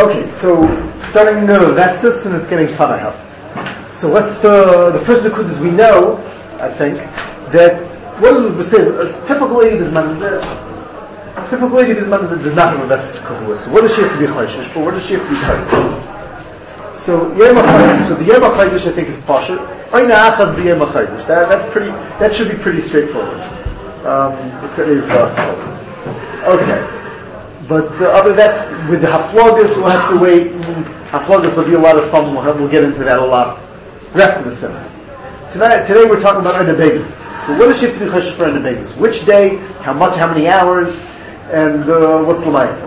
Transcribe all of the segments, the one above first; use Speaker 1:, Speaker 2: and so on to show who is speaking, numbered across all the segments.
Speaker 1: Okay, so starting Vestus, and it's getting fun, I hope. So what's the first Nekudas we know, I think, that what is the typical lady Bisman does not have a Vestus Kavua. So what does she have to be Chayshish for? What does she have to be Chayshish? So Yom HaChayish, I think is Pasha. Oyna Achaz b'Yom HaChayish. That should be pretty straightforward. Okay. But other that's with the Haflogas, we'll have to wait. Haflogas will be a lot of fun. We'll get into that a lot. Rest of the summer. Today we're talking about Oyna Beis. So what does she have to be Chayshish for Oyna Beis? Which day? How much? How many hours? And what's L'maisa?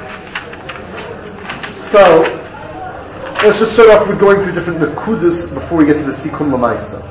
Speaker 1: So let's just start off with going through different Nekudas before we get to the Sikum L'maisa.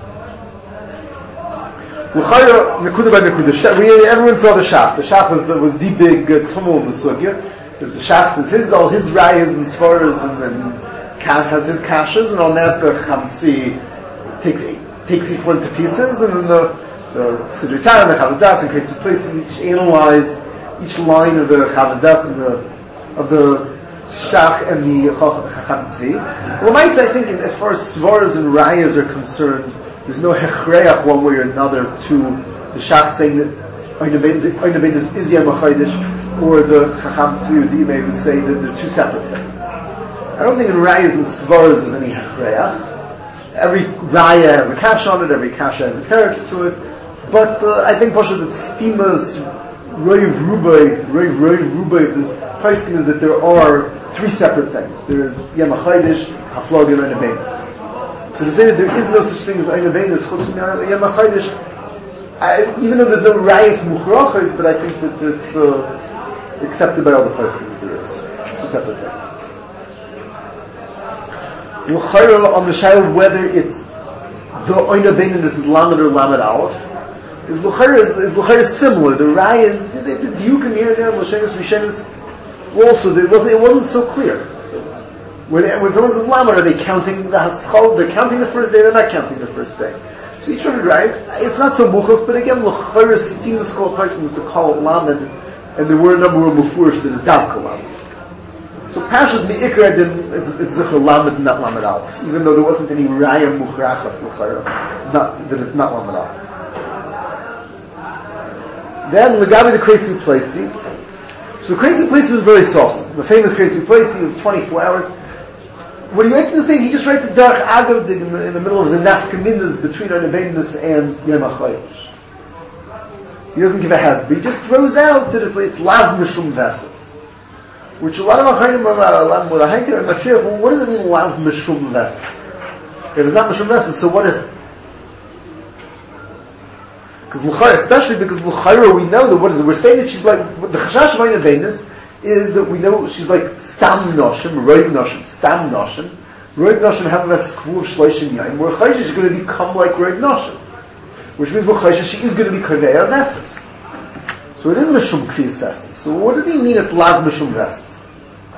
Speaker 1: Nekuda by Nekuda. Everyone saw the Shach. The Shach was the big tumul in the Sugya. The Shach says all his rayas and svaras and has his kashas, and on that the Chatzvi takes each one to pieces, and then the Siddur Tana and the Chavaz Das and Kreis Places each analyze each line of the Chavaz Das and of the Shach and the Chatzvi. Well, I think as far as svaras and rayas are concerned, there's no hechreach one way or another to the Shach saying that Oyna Beis is Yom HaChayish, or the Chacham Tzvi or the Imei who say that they're two separate things. I don't think in Rayas and Svaras there's any hechreach. Every Raya has a kash on it, every kash has a teretz to it, but I think Pasha that Stima's Roiv Rubai, the Paiskin is that there are three separate things. There's Yom HaChayish, Haflog, and Oyna Beis. So to say that there is no such thing as Oyna Beis, Chutz Yom HaChayish, even though there's no Rayas Muchrachas, but I think that it's accepted by all the places that there is. Two separate things. L'chayra on the shayla whether it's the Oyna Beis is Lamed or Lamed Aleph is l'chayra similar. The Rayas, the Diukim here and there, L'shenis Rishenis, also it wasn't so clear. When someone says Lamed, are they counting the Haschal? They're counting the first day, they're not counting the first day. So each one would write, it's not so muchach, but again, l'chayra Stim Schol person was to call it Lamed, and there were a number of Mufurish that is Davka Lamed. So Pashas Me'ikra it's Zechar Lamed, not Lamed Aleph, even though there wasn't any Raya Muchrachas l'chayra, that it's not Lamed Aleph. Then Legabi the Kreitzu Plesi. So Kreitzu Plesi was very saucy. The famous Kreitzu Plesi of 24 hours. When he writes this thing, he just writes a Darach Agav in the middle of the Nafkamindas between Oyna Beis and Yom HaChayish. He doesn't give a hasbah. He just throws out that it's Lav Mishum Vesses, which a lot of Achayim are with a Haiter and Matriach. Well, what does it mean Lav Mishum Vesses? If it's not Mishum Vesses, so what is it? Because especially because L'chayra we know that what is it? We're saying that she's like the Chashash of Oyna Beis is that we know she's like Stam Noshim, Roiv Noshim, Stam Noshim. Roiv Noshim have a skvu of Shloshim Yaim, where Chayshish is going to become like Roiv Noshim, which means where Chayshish she is going to be Kaveya Vesses. So it is Mishum Kfiyas Vesses. So what does he mean it's Lav Mishum Vesses?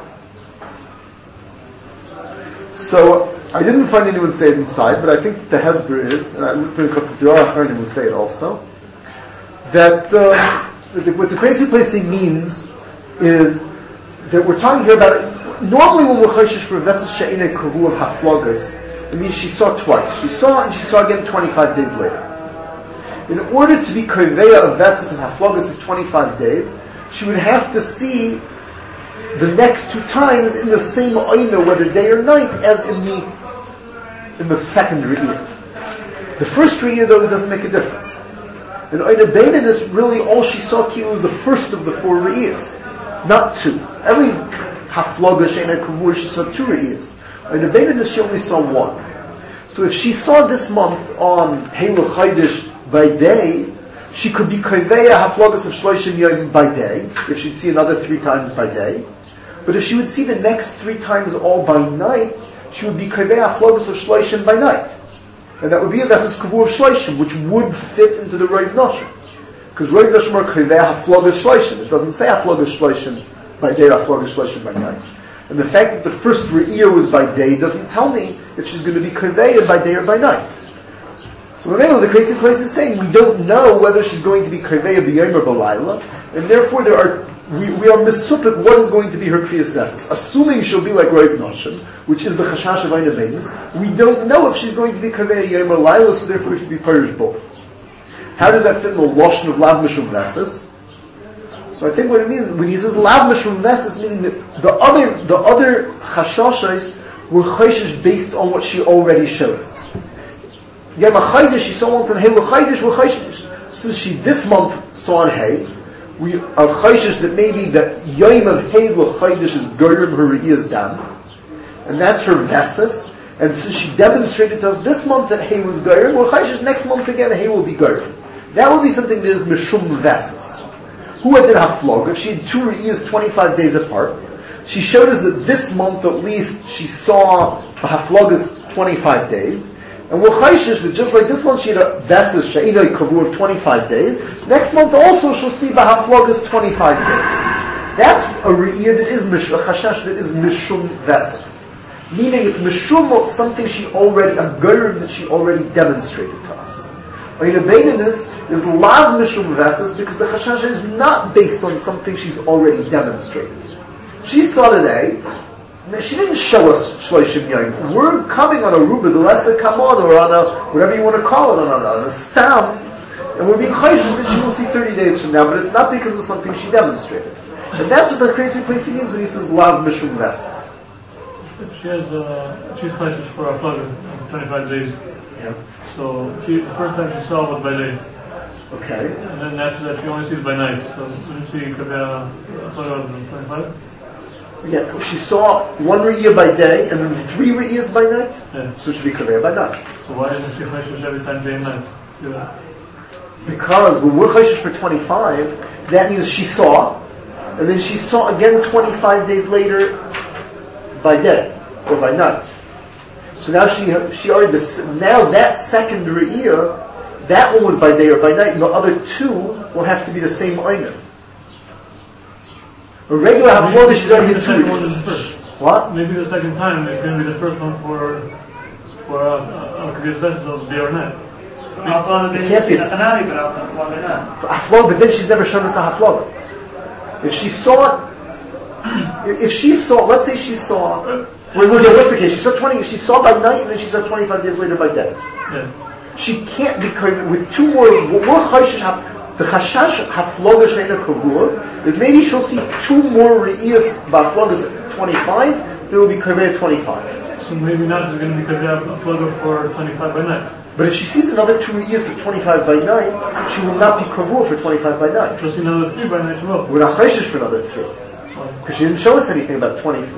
Speaker 1: So I didn't find anyone say it inside, but I think that the Hezbollah is, and I'm going to there are Achronim who say it also, that what the Kreitzu Plesi means is that we're talking here about normally when we're chayshish for Vesses She'inei Kavu of Haflogas, it means she saw twice. She saw and she saw again 25 days later. In order to be Kaveya of Vesses and Haflogas of 25 days, she would have to see the next two times in the same Oyna, whether day or night, as in the second Re'iyah. The first Re'iyah, though, doesn't make a difference. In Oyna Beis, really all she saw was the first of the four Re'iyahs, not two. Every Hafloga She'inei Kavur, she saw two Re'iyahs. Oyna Beis, she only saw one. So if she saw this month on Heilu Chaydish by day, she could be Kaveya Haflogas of Shloshim Yom by day, if she'd see another 3 times by day. But if she would see the next 3 times all by night, she would be Kaveya Haflogas of Shloshim by night. And that would be a Vesses Kavur of Shloshim, which would fit into the Roiv Noshim. Because Roiv Noshim are Kaveya Haflogas Shloshim. It doesn't say Haflogas Shloshim by day or Haflogas Shloshim by night. And the fact that the first Re'iyah was by day doesn't tell me if she's going to be Kaveya by day or by night. So the Kreitzu Plesi is saying we don't know whether she's going to be Kaveya b'yom or b'layla, and therefore there are we are misupik what is going to be her kfiyas nesis. Assuming she'll be like Rav Nosson, which is the chashash of Eina Beinis, we don't know if she's going to be kaveh yom or laila, so therefore we should be parish both. How does that fit in the lashon of lav mishum nesis? So I think what it means when he says lav mishum nesis, meaning that the other chashashos were chayshish based on what she already showed us. Yom HaChaydish, she saw once on Hey L'Chaydish, we're chayshish. Since she this month saw on Hey, we are chayshish that maybe the Yom of Hey L'Chaydish is Gerim her Re'iyas Dam, and that's her Vesis. And since she demonstrated to us this month that Hey was Gerim, we're chayshish next month again Hey will be Gerim. That would be something that is Mishum Vesis. Who did Haflog? If she had two Re'iyas 25 days apart, she showed us that this month at least she saw the Haflogas 25 days. And we're chayshish that just like this month she had a Vesis She'inoi Kavur of 25 days, next month also she'll see the Haflogas 25 days. That's a Re'iyah that is a Chashash that is Mishum Vesis. Meaning it's Mishum of something she already, a Gerim that she already demonstrated to us. Eina Beinis is Lav Mishum Vesis because the Chashash is not based on something she's already demonstrated. She saw today, she didn't show us Shloshim Yom. We're coming on a Ruba, the Lesser Kamon, or on a, whatever you want to call it, on a Stam, and we're being chayshish that she will see 30 days from now, but it's not because of something she demonstrated. And that's what the crazy place he means when he says Lav Mishum Vesis.
Speaker 2: She's chayshish for a flood 25 days.
Speaker 1: Yeah.
Speaker 2: So the first time she saw was by day.
Speaker 1: Okay.
Speaker 2: And then after that she only sees by night. So didn't she compare a flood of 25?
Speaker 1: Yeah, she saw one Re'iyah by day and then 3 Re'iyahs by night.
Speaker 2: Yeah.
Speaker 1: So it should be Kaveh by night.
Speaker 2: So why isn't she chayshish every time day and night? Yeah.
Speaker 1: Because when we're chayshish for 25, that means she saw, and then she saw again 25 days later by day or by night. So now she already now that second Re'iyah, that one was by day or by night, and the other 2 will have to be the same Eina. A regular Hafloga, she's already hit 2 Re'iyahs. What?
Speaker 2: Maybe the second time is going to be the first one for a Kaviyas Vesis of day or night.
Speaker 1: It can't be. Hafloga, but then she's never shown us a Hafloga. If she saw, let's say she saw, what's the case? She saw 20. She saw by night, and then she saw 25 days later by day.
Speaker 2: Yeah.
Speaker 1: She can't because with 2 more chayshish. The chashash hafloga sheina kavur is maybe she'll see 2 more re'iyas b'haflogas 25. There will be kaveh 25.
Speaker 2: So maybe now she's going to be kaveh hafloga for 25 by night.
Speaker 1: But if she sees another 2 re'iyas of 25 by night, she will not be kavur for 25 by night.
Speaker 2: She'll see another 3 by night as well.
Speaker 1: We're not chayshish for another 3 because she didn't show us anything about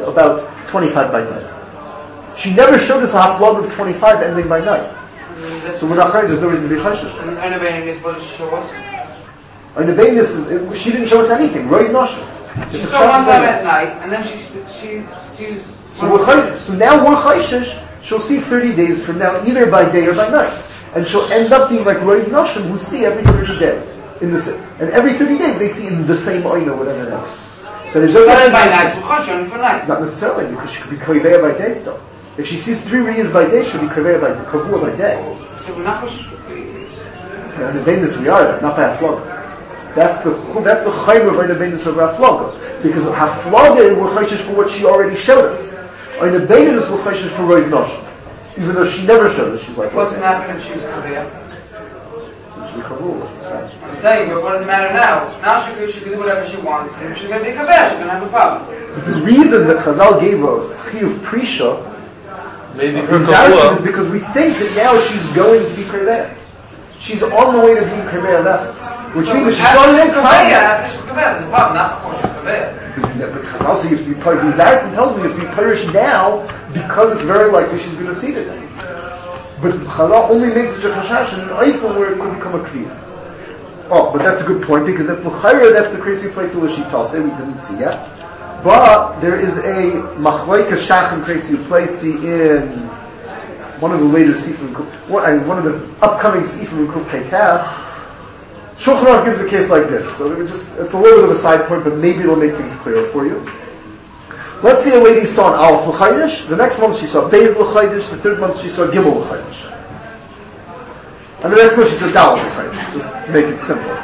Speaker 1: 25 by night. She never showed us a haflog of 25 ending by night. So we're not chayshish. There's no reason to be chayshish.
Speaker 3: And Eina Beinis, what does she show us?
Speaker 1: Eina Beinis she didn't show us anything. Roy Nosson.
Speaker 3: She saw one time at night, and then she sees.
Speaker 1: So now we're chayshish. She'll see 30 days from now, either by day or by night, and she'll end up being like Roy Nosson, who see every 30 days and every 30 days they see in the same Eina, whatever that is. So there's no
Speaker 3: by night, so for night.
Speaker 1: Not necessarily, because she could be kaveh by day still. If she sees 3 re'iyahs by day, she'll be kaveh by kavua by day.
Speaker 3: So we're not chayshish for 3 years.
Speaker 1: And the Beinis we are not by hafloga. That's the chayim of Eina Beinis over hafloga, because hafloga we're chayshish for what she already showed us. Eina Beinis we're chayshish for Roiv Nosson, even though she never showed us. She's like,
Speaker 3: what's going to happen if she's kaveh?
Speaker 1: She'll be kavua.
Speaker 3: I'm saying, but what does it matter now? Now she can do whatever she wants, and if she's going to be kaveh, she's going to have a problem.
Speaker 1: But the reason that Chazal gave a chiyuv prisha
Speaker 4: maybe
Speaker 1: is because we think that now she's going to be kaveh. She's on the way to being kaveh Vesis, which means that she's going to be kaveh.
Speaker 3: After she's kaveh, there's a problem, not before she's kaveh.
Speaker 1: But Chazal, so you have to be parish. Zartan tells me you have to be parish now because it's very likely she's going to see it. But Chazal only makes such a chashash in an eifel where it could become a kviyas. Oh, but that's a good point because that's the crazy place of Lashitase we didn't see yet. But there is a machlokes shachem crazy place in one of the later Sifrim, one of the upcoming Sifrim in Kuf Keitas. Shulchan Aruch gives a case like this. So it's a little bit of a side point, but maybe it'll make things clearer for you. Let's say a lady saw an Aleph L'Chaydish, the next month she saw Beis L'Chaydish, the third month she saw Gimel L'Chaydish. And the next month she saw Daled L'Chaydish, just make it simple.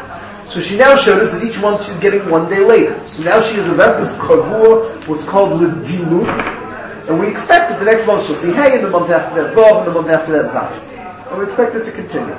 Speaker 1: So she now showed us that each month she's getting 1 day later. So now she has a vesas kavua, what's called l'dilu, and we expect that the next month she'll see hey, and the month after that vav, and the month after that zayin. And we expect it to continue.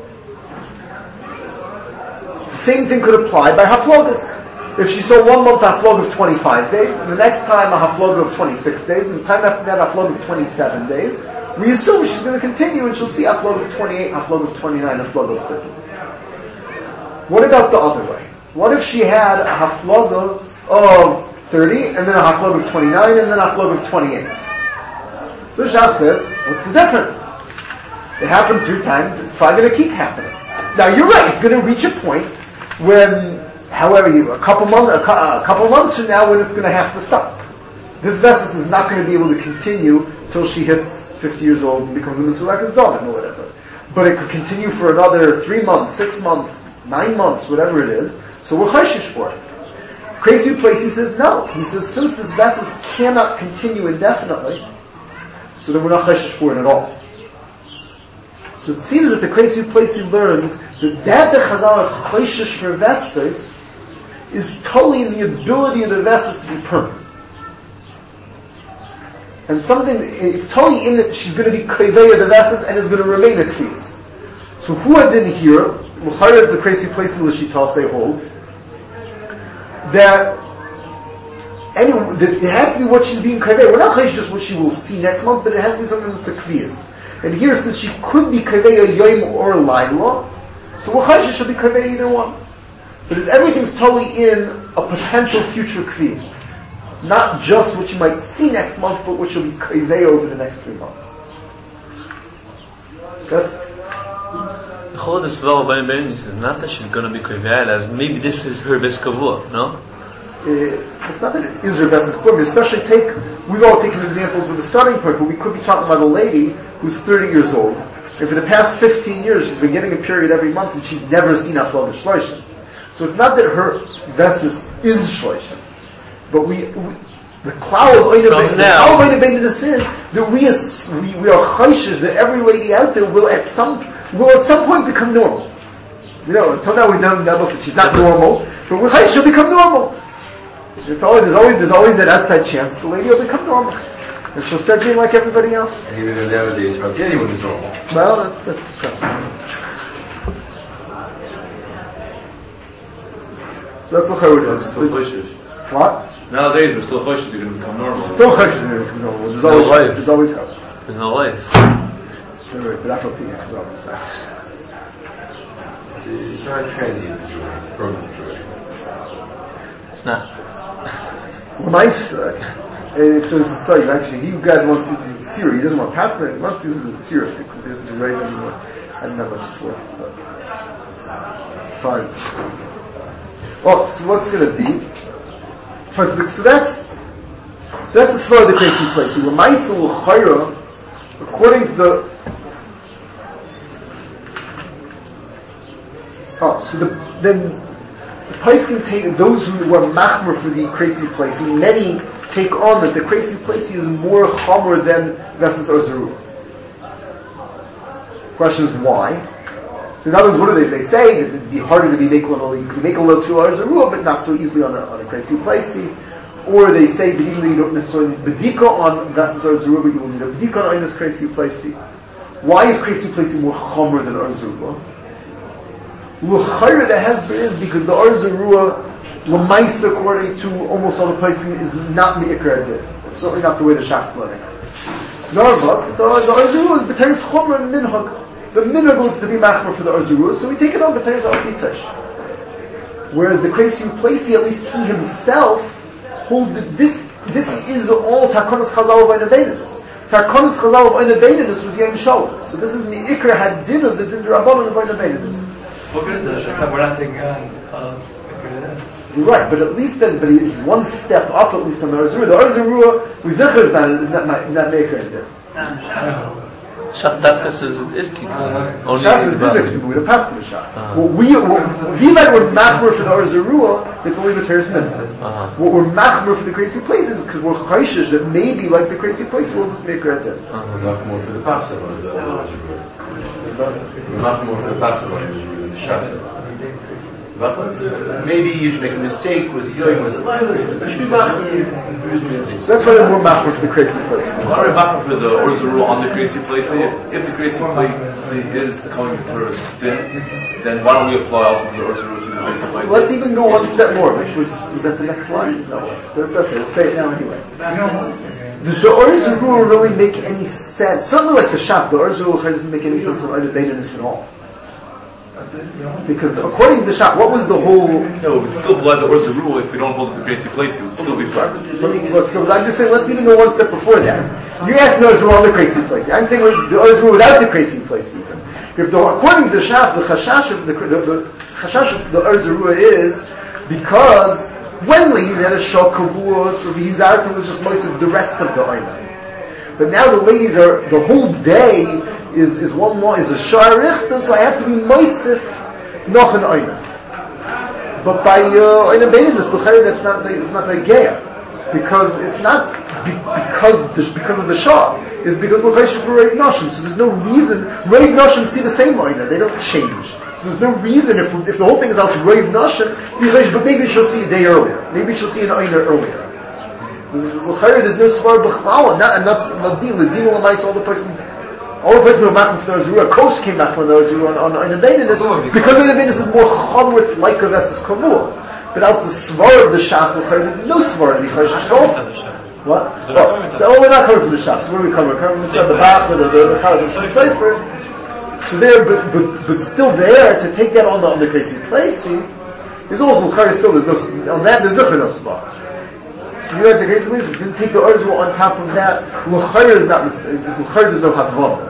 Speaker 1: The same thing could apply by haflogas. If she saw 1 month haflog of 25 days, and the next time a haflog of 26 days, and the time after that a haflog of 27 days, we assume she's going to continue and she'll see haflog of 28, haflog of 29, haflog of 30. What about the other way? What if she had a haflog of 30, and then a haflog of 29, and then a haflog of 28? So Shach says, what's the difference? It happened 3 times, it's probably going to keep happening. Now you're right, it's going to reach a point when, however, a couple months from now when it's going to have to stop. This vessus is not going to be able to continue till she hits 50 years old and becomes a Mesulekas Domin or whatever. But it could continue for another 3 months, 6 months, 9 months, whatever it is. So we're chayshish for it. Crazy Placey says no. He says since this vessus cannot continue indefinitely, so then we're not chayshish for it at all. So it seems that the Crazy Placey learns that the Chazal are chayshish for vestus is totally in the ability of the vessus to be permanent. And something, it's totally in that she's going to be kveya the vessus and is going to remain a kviz. So who I didn't hear, L'chayr is the Crazy Placey L'shitase holds, that it has to be what she's being kveya. We're not chayish just what she will see next month, but it has to be something that's a kviz. And here, since she could be kveya yoim or laila, so we're chayish she'll be kveya either one. But everything's totally in a potential future kviz. Not just what you might see next month, but what you'll be kaveh over the next 3 months. That's...
Speaker 4: The whole this is not that she's going to be kaveh, as maybe this is her best kavua, no?
Speaker 1: It's not that it is her best kavua. Especially we've all taken examples with the starting point, but we could be talking about a lady who's 30 years old, and for the past 15 years she's been getting a period every month and she's never seen aflog shloishim. So it's not that her vesis is shloishim. But the cloud of Oina Beinidus is that we are chayshish that every lady out there will at some point become normal. You know, until now we've done that she's not normal, but we're chayshish she'll become normal. There's always that outside chance that the lady will become normal, and she'll start being like everybody else.
Speaker 5: And even though nowadays probably anyone is normal.
Speaker 1: Well, that's the problem. So that's what it is. What?
Speaker 6: Nowadays, we're still chayshish they're going to become normal.
Speaker 1: Still chayshish they're going to become normal. There's always hope.
Speaker 4: There's no life.
Speaker 1: But that's what people have to say.
Speaker 5: It's not a transient majority, it's a permanent majority.
Speaker 4: It's not.
Speaker 1: Well, nice. If there's a say, actually, God once uses it Siri. He doesn't want to pass it. He wants to use it Siri. If he doesn't do right anymore. I don't know how much it's worth. But fine. Well, so what's going to be? So that's the svara of the Crazy Placey. L'maisa l'chayra, according to the then the place can take those who are machmer for the Crazy Placey. Many take on that the Crazy Placey is more chomer than Vesas Orzerua. Question is why? So in other words, what do they say? That it'd be harder to be Mekel, you can make a little 2 hours of rule, but not so easily on a Crazy Placey. Or they say that even though you don't necessarily need Bedika on Vesas Orzerua, but you will need a Bedika on this Crazy Placey. Why is Crazy Placey more chomer than Orzerua? L'chayr the Hesber is because the Orzerua, L'maisa, according to almost all the places, is not Me'ikar Adid. It's certainly not the way the Shach's learning. Narvas, the Orzerua is B'teris chomer and Minhag. The minhag is to be machmer for the Orzerua, so we take it on B'teris Al-Titash. Whereas the Crazy Placey, at least he himself, holds that this is all Tarkonis Chazal of Oina Beinidus. Tarkonis Chazal of Oina Beinidus was Yom Shalom. So this is Me'ikar Hadin of the Din Rabbanon of Oina Beinidus.
Speaker 7: We're not taking on
Speaker 1: You're right, but at least then, but he's one step up at least on the Orzerua. The Orzerua, we zecher is not Me'ikar Hadin.
Speaker 4: Shach Dafka says it is Tikkun.
Speaker 1: Shach is Tikkun, but we don't pass the Shach. What we're machmer for the Orzerua, it's only the Teres Minhag. What we're machmer for the Crazy Placey is because we're chayshish that maybe like the Crazy Placey we'll just make her at it.
Speaker 5: We're machmer for the Passover of the Orzerua. We're machmer for the Passover than the Shach. Maybe you should make a mistake. Was it young? Was it minor?
Speaker 1: So that's why they're more machmir for the crazy place.
Speaker 6: Why are we back for the Urza rule on the crazy place? If the crazy place is coming through a stin, then why don't we apply ultimately the Urza rule to the crazy place?
Speaker 1: Let's even go one step more, which was that the next line? No, but it's okay. Let's say it now anyway. Does the Urza rule really make any sense? Certainly, like the Shach, the Urza rule doesn't make any sense on Oida Beinus at all. Because according to the Shach, what was the whole?
Speaker 6: No, we would still apply the Urza rule if we don't hold it the crazy place. It would still be flat.
Speaker 1: Let's go. I'm just saying. Let's even go one step before that. You asked the Urza rule on the crazy place. I'm saying the Urza rule without the crazy place even. According to the Shach, the chashash of the Urza rule is because when ladies had a shok kavuos, so v'hizartim was just most of the rest of the oina. But now the ladies are the whole day. Is one more is a shar richta, so I have to be moisif noch an oina. But by oina beinus l'chayr that's not like geya, because it's not because of the shah. It's because we're chayshim for reiv noshim. So there's no reason reiv noshim see the same oina; they don't change. So there's no reason if the whole thing is out to reiv noshim, but maybe she'll see a day earlier. Maybe she'll see an oina earlier. There's no svar b'chlala, and that's ladil l'mais all the person. All the places we were making for the Zerua, Kosh came back from the Zerua on Oina Beinus, because Oina Beinus is more Chomr, it's like a Veses Kavua. But also the Svar of the Shach, there's no Svar in the Chaysh. What? So we're not coming from the Shach, so where are we coming? We're coming from the Bach, the Chaz of Sefer. So there, but still there, to take that on the crazy place, is also L'chayr still, there's no, on that, there's no Svar. You like the crazy place, didn't take the Urza on top of that, L'chayr is not, L'chayr there's no Havon.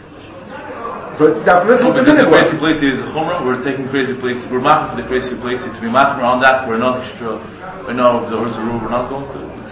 Speaker 1: But that this
Speaker 6: because the crazy place is a chumrah, we're taking crazy place. We're making for the crazy place to be making around that for another extra. I know if the Urza rule we're not going to.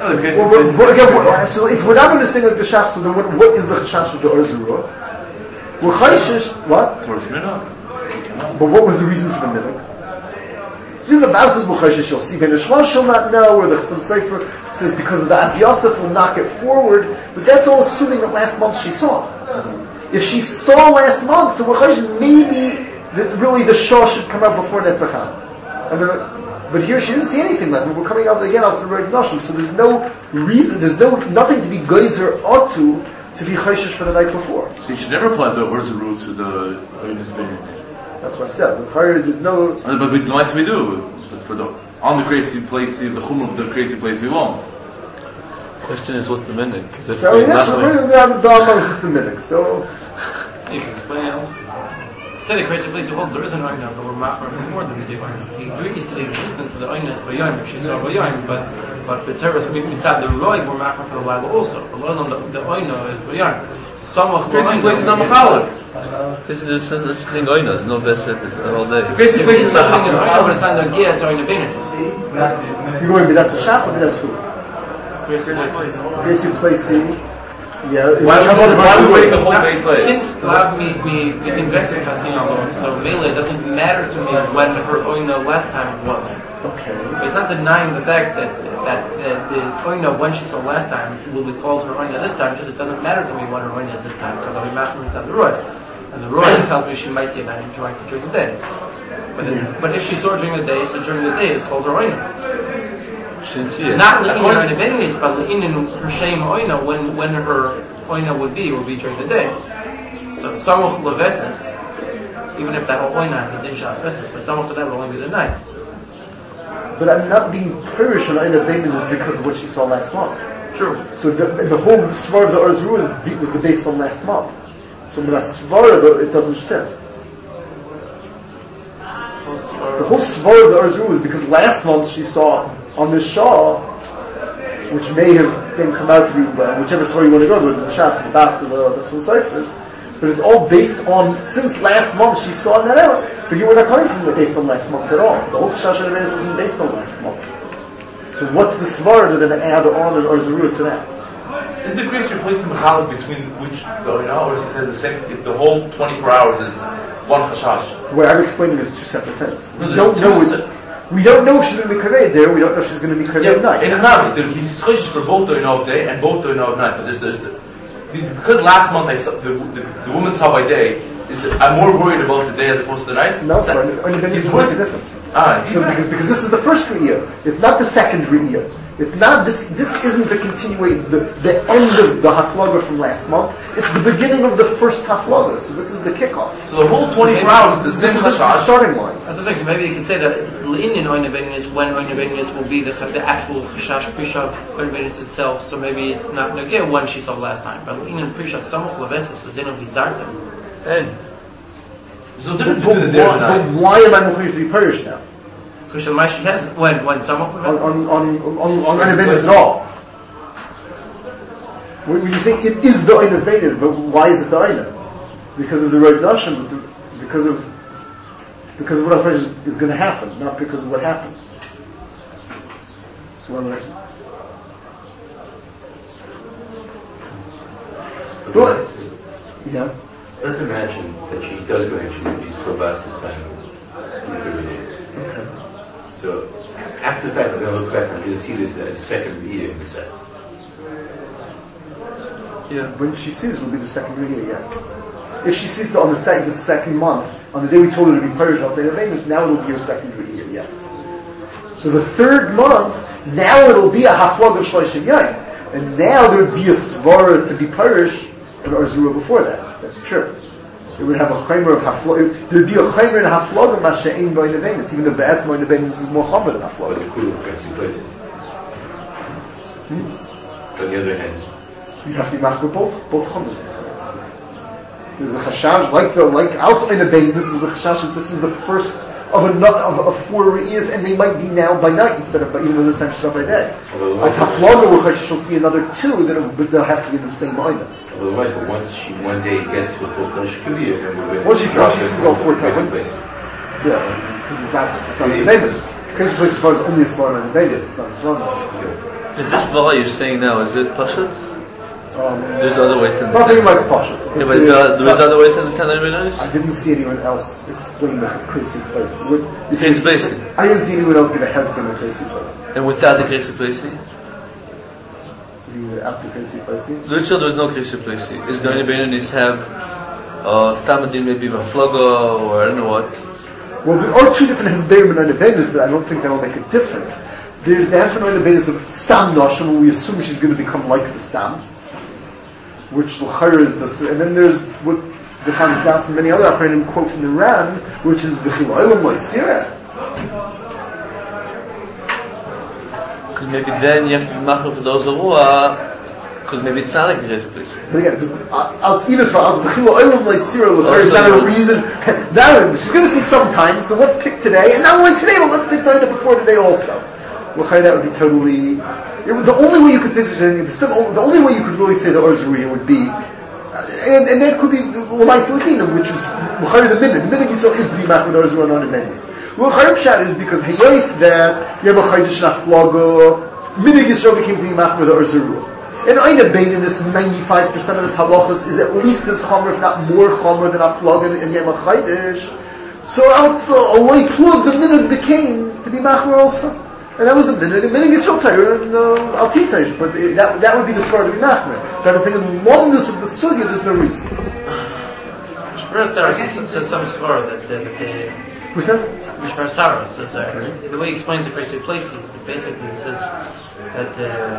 Speaker 1: So if we're not understanding like the Shach, so then what is the chashash of the Urza rule? We're chayshish what?
Speaker 6: Towards minhag.
Speaker 1: But what was the reason for the minhag? So the Baz says b'chayshish you'll see Ben Ishmael shall not know, or the Chassam Sofer says because of the Av Yosef will knock it forward. But that's all assuming that last month she saw. If she saw last month, so maybe really the Shah should come out before Netzachah. But here she didn't see anything last month. We're coming out again out of the Reiv Noshim, so there's no reason, nothing to be geyser ought to be chayshish for the night before.
Speaker 6: So you should never apply the Urza rule to the Oinus Bein.
Speaker 1: That's what I said. There's no.
Speaker 6: But we do. But for on the crazy place, the chum of the crazy place, we won't.
Speaker 4: Question is what the minhag?
Speaker 1: So yes, we're just the minhag. So
Speaker 7: you can explain else. Say the crazy place holds there is an oina, but we're machmer for more than the day oina. He agrees to the existence of the oina as bayayim, if she saw bayayim, but the terrorists inside the roig we're machmer for the lila also. The oina is bayayim. Some
Speaker 6: crazy place is not machalik.
Speaker 4: There's such thing oina. There's no veset. It's the whole day.
Speaker 6: Crazy place is not
Speaker 7: oina, but it's not the gear to oina beinus.
Speaker 1: You're going to be that's a shach or that's who? Crazy place. Yeah.
Speaker 6: Why are we waiting the whole base layer?
Speaker 7: Since me investors casino loan, so Mela, it doesn't matter to me when her oina last time was.
Speaker 1: Okay.
Speaker 7: It's not denying the fact that the oina when she saw last time will be called her oina this time, because it doesn't matter to me what her oina is this time, because I'll be machmir inside the roy. And the roy tells me she might see a man who joins during the day. But if she saw during the day, so during the day it's called her oina.
Speaker 4: She didn't see it.
Speaker 7: Not le'inin oina beinus, but le'inin her shame oina when her oina would be during the day. So samuch leveses, even if that whole oina is a din shas veses, but samuch to that will only be the night.
Speaker 1: But I'm not being purish on oina beinus because of what she saw last month.
Speaker 7: True.
Speaker 1: So the whole svar of the Urza was based on last month. So when a svar it doesn't stem. The whole svar of the Urza is because last month she saw on the Shah, which may have then come out to be whichever svar you want to go with, the Shafs, the Bachs, the Ciphers, but it's all based on since last month she saw in that era. But you were not coming from the based on last month at all. The whole Chash Reis isn't based on last month. So what's the svar to then add on an Urza to that?
Speaker 6: Is the grace replacing Mechalik between which the oina, or is he said the same? The whole 24 hours is one chashash.
Speaker 1: The way I'm explaining is two separate things.
Speaker 6: No,
Speaker 1: we don't know if she's going to be kaveh there. We don't know if she's going to be kaveh at night.
Speaker 6: In Hanabi, he's chayshish for both the oina of day and both the oina of night. But there's because last month I saw, the woman saw by day, I'm more worried about the day as opposed to the night.
Speaker 1: No, for only then
Speaker 6: He's
Speaker 1: it's make a
Speaker 6: with-
Speaker 1: difference.
Speaker 6: Ah,
Speaker 1: No, because this is the first Re'iyah. It's not the second Re'iyah. It's not this. This isn't the continuation, the end of the Haflaga from last month. It's the beginning of the first Haflaga. So this is the kickoff.
Speaker 6: So the whole 24 hours is the
Speaker 1: This
Speaker 6: same
Speaker 1: is the
Speaker 6: chashash.
Speaker 1: starting line.
Speaker 7: As I was saying, so maybe you can say that in Oina Benis, when Oina Benis will be the actual Chashash Prisha of Oina Benis itself, so maybe it's not Nogeh when she saw last time. But in Prisha Samuch Levesis, so then it'll be Zartem.
Speaker 4: And
Speaker 6: So different between the day and the
Speaker 1: But
Speaker 6: night.
Speaker 1: why am I Mukhish to be perished now?
Speaker 7: Prisha Maishi has when Samuch Levesis?
Speaker 1: On Benis at all. When you say it is the Oina's Benis, but why is it the Oina? Because of the Rav Nashim, because of what I'm afraid is going to happen, not because of what happened. So what am I? Well, yeah.
Speaker 5: Let's imagine that she does go ahead and she's Kobas this time in the 30 days.
Speaker 1: Okay.
Speaker 5: So after the fact, I'm going to look back and I'm going to see this as a second reading in the set.
Speaker 4: yeah.
Speaker 1: When she sees it, will be the second reading again. If she sees it on the second month, on the day we told her to be purged, I'll say, now it will be your second reading, yes. So the third month, now it will be a haflag of Shloshim Yain. And now there would be a svara to be purged in Arzura before that. That's true. It would have a chaymer of haflag. There would be a chaymer in a haflag of Masha'im by Nevenis, even though Be'etzim by Nevenis is more chomer than
Speaker 5: But
Speaker 1: haflag.
Speaker 5: the Kulu can replace it. On the other hand,
Speaker 1: You have to be machmer both chomers. There's a chashash, like outside the Nevenis, there's a chashash that this is the first of four re'iyas, and they might be now by night instead of, even though this time she's not by day. As haflaga, she'll see another two, then they'll have to be in the same line.
Speaker 5: otherwise, but once she one day gets to a full-fledged kaviyah, then we're going
Speaker 1: Once she
Speaker 5: drop
Speaker 1: sees
Speaker 5: it
Speaker 1: all four
Speaker 5: from
Speaker 1: times.
Speaker 5: place.
Speaker 1: Yeah, because it's not Nevenis. Because place as far as only a svara in Nevenis, it's not a svara.
Speaker 4: Is this Svara you're saying now, is it Pashut? There's other ways to
Speaker 1: Nothing
Speaker 4: understand.
Speaker 1: like Pashut.
Speaker 4: Yeah, but there's other ways to understand the Rebbeinu?
Speaker 1: I didn't see anyone else explain the crazy place.
Speaker 4: Crazy place.
Speaker 1: I didn't see anyone else give a hezbollah a crazy place.
Speaker 4: And without the crazy place?
Speaker 1: You out the crazy place.
Speaker 4: Literally, there's no crazy place. Is the Rebbeinu have Stamadin maybe Vaflogo or I don't know what?
Speaker 1: Well, there are two different hezbollah and Nevenis, but I don't think that'll make a difference. There's the hezbollah and Nevenis of Stam Noshim, where we assume she's going to become like the Stam, which l'chayr is this, and then there's what the Chavis Das and many other Achronim quote from the Ran, which is v'chil olam lo'isirah.
Speaker 4: Because maybe then you have to be machmer for those Arua, because maybe it's not like the crazy place.
Speaker 1: But again, I'll even as far as v'chil olam lo'isirah l'chayr is not a reason. Now she's going to see sometime, so let's pick today, and not only today, but let's pick the night before today also. L'chayr, that would be totally. The only way you could say such a thing, the only way you could really say the Orzuria would be, and that could be L'mais L'china, which is L'chayr the minute. The minute Yisrael is to be mach with Orzuria on the Mendes. L'chayr Pshat is because Hayos that you have a Chaydish Nachflago, minute Yisrael became to be mach with Orzuria. And Oina Beinin is 95% of its halachas is at least as chomer, if not more chomer than Aflaga and Yom HaChaydish. So also, Olay Plug, the minute became to be machmer also. And that was the minute Yisrael Torah and Altitaish, but that would be the start of the Nachman. But I'm saying in the oneness of the sugya, there's no reason.
Speaker 7: Mishmeres Taras says some svara that
Speaker 1: Who says?
Speaker 7: Mishmeres Taras says the way he explains the crazy places, it basically says that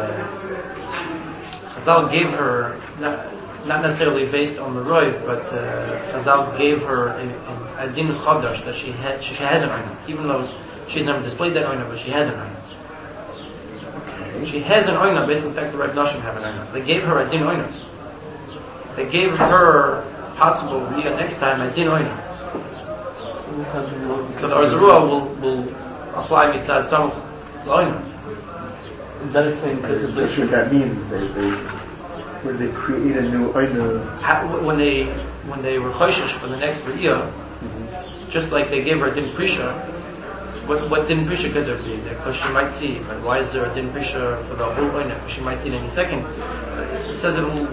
Speaker 7: Chazal gave her not necessarily based on the roiv, but Chazal gave her a din chadash that she has an oina, even though she's never displayed that oina, but she has an oina. Okay. She has an oina based on the fact that Rav Nashim have an oina. They gave her a din oina. They gave her possible real next time a din oina. So the Arzurua will apply mitzad some oina.
Speaker 4: That explains
Speaker 1: I'm not sure what that means. Where they create a new oina.
Speaker 7: When they were choshesh for the next re'iyah, just like they gave her a din prisha. What din prisha could there be? Because she might see. But why is there a din prisha for the whole oina? Because she might see it any second. It says it will.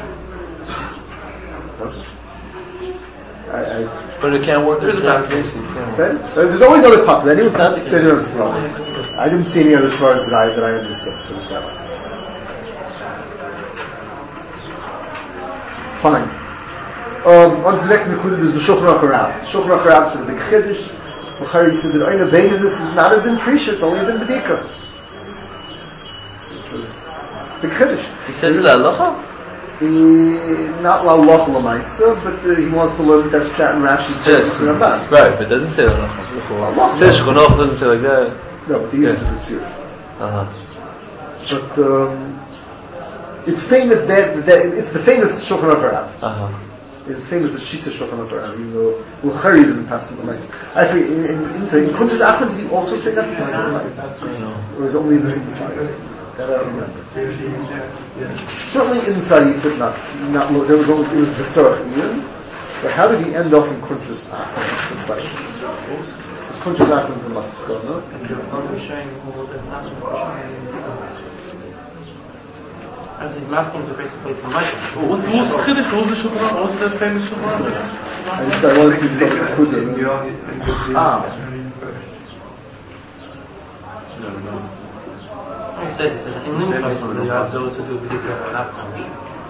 Speaker 4: But it can't work.
Speaker 7: There's a possibility.
Speaker 1: There's always other possibilities. Anyone say anyone's wrong. I didn't see any other stars that I understood. Fine. On to the next Nekuda, there's the Shulchan Aruch Harav. The Shulchan Aruch Harav said a big chiddush. Bukhari said that Oina Beinus is not a din Prisha, it's only a din Bedika. Which was a big chiddush.
Speaker 4: He says it halacha?
Speaker 1: Not la'alach l'maisa, but he wants to learn Tesh Pshat and Rashi Tesis and Ramban.
Speaker 4: Right, but it doesn't say halacha. It says Shulchan Aruch, doesn't say like that.
Speaker 1: No, but he uses it as a tzir. But it's famous that it's the famous Shulchan Aruch Harav. It's famous as Shita Shulchan Aruch Harav, even though Bukhari doesn't pass it l'maisa. I forget, in Kuntres Achron, did he also say that? Or was it only the inside? That I don't remember. Certainly inside he said not there was only, it was Vitzorach Ian. But how did he end off in Kuntres Achron? That's the question. Because Kuntres Achron is the Maskona.
Speaker 7: As he's masking the basic place in the mic.
Speaker 6: What's the Chiddush? What was the Shulchan Aruch? What's the famous Shulchan Aruch?
Speaker 1: I want to see something Kudim.
Speaker 7: He says, in Limchos, you have those who do B'dika not punished.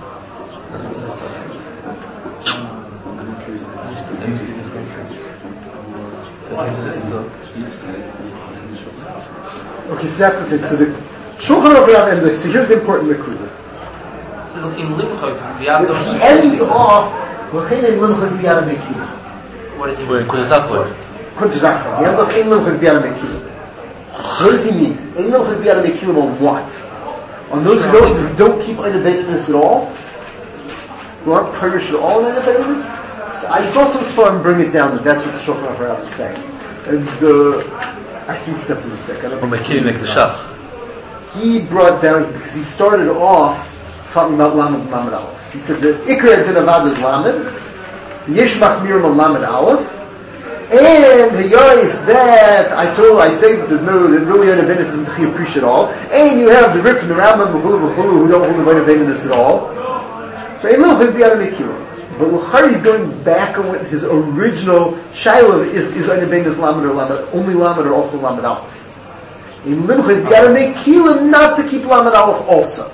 Speaker 1: Okay, so that's the thing. So the Shulchan Aruch Harav ends like, so here's the important Nekuda.
Speaker 7: So in Limchos, you have those
Speaker 1: He ends off, L'chein ein limchos b'yad ha'mekila.
Speaker 7: What does he
Speaker 4: Wait,
Speaker 7: mean?
Speaker 4: Kuntres Achron.
Speaker 1: Kuntres Achron. He ends off ein limchos b'yad ha'mekila. What does he mean? Ein limchos b'yad ha'mekila on what? On those who don't keep Oina Beinus at all? Who aren't Parish at all in Oina Beinus? So I saw some Sfarim bring it down that that's what the Shulchan Aruch Harav is saying. And I think that's a mistake. I don't
Speaker 4: Or
Speaker 1: think
Speaker 4: Mekili makes the shach.
Speaker 1: he brought down, because he started off talking about Lamed and Lamed Aleph. He said the Ikra Din Avad is Lamed, the Yesh Machmirim on Lamed Aleph, and the Yais that I say that there's no, that really Oina Beinus isn't Chiyuv Prish at all, and you have the Rif and the Rambam who don't hold the Oina Beinus at all. So Ein Limchos b'yad ha'mekila. But Bukhari is going back on what his original Shiloh is Oina Beinus Lamed or Lamed, only Lamed or also Lamed Aleph. In Limchos b'yad ha'mekila, not to keep Lamed Aleph also.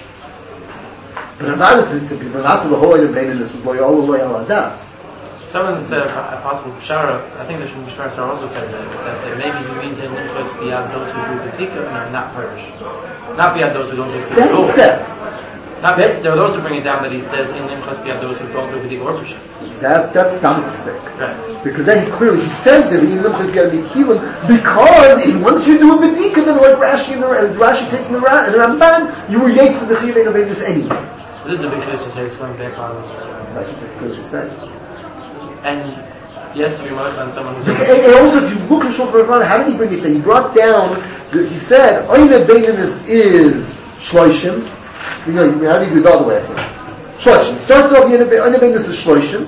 Speaker 1: But not to the whole Oina Beinus was loyal adas.
Speaker 7: Someone said a possible Shara, I think the Shara also said that maybe he means in Limchos b'yad those who do B'dika and are not Parish. Not b'yad those who don't do B'dika.
Speaker 1: That he says.
Speaker 7: Not that, there are those who bring it down that he says in Limchos b'yad those who don't do B'dika or Parish.
Speaker 1: That's not a mistake.
Speaker 7: Right.
Speaker 1: Because then he says that in Limchos b'yad ha'mekila, because once you do a B'dika, then like Rashi takes in the Ramban, you were Yates of the Chiyuv Oina Beinus anyway.
Speaker 7: This is a big issue to say it's going back on.
Speaker 1: I think that's clearly said.
Speaker 7: And yes, to be much on someone who
Speaker 1: And also, if you look at Shulchan Aruch Harav, how did he bring it down? He brought down, he said, Oina Beinus is Shloishim. How do you do it all the way after that? Shloishim. Starts off, the Oina Beinus is Shloishim.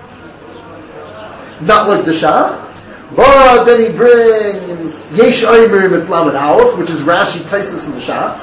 Speaker 1: Not like the Shach. But then he brings Yesh Oimer Mitz Lamed Aleph, which is Rashi, Taisus, and the Shach.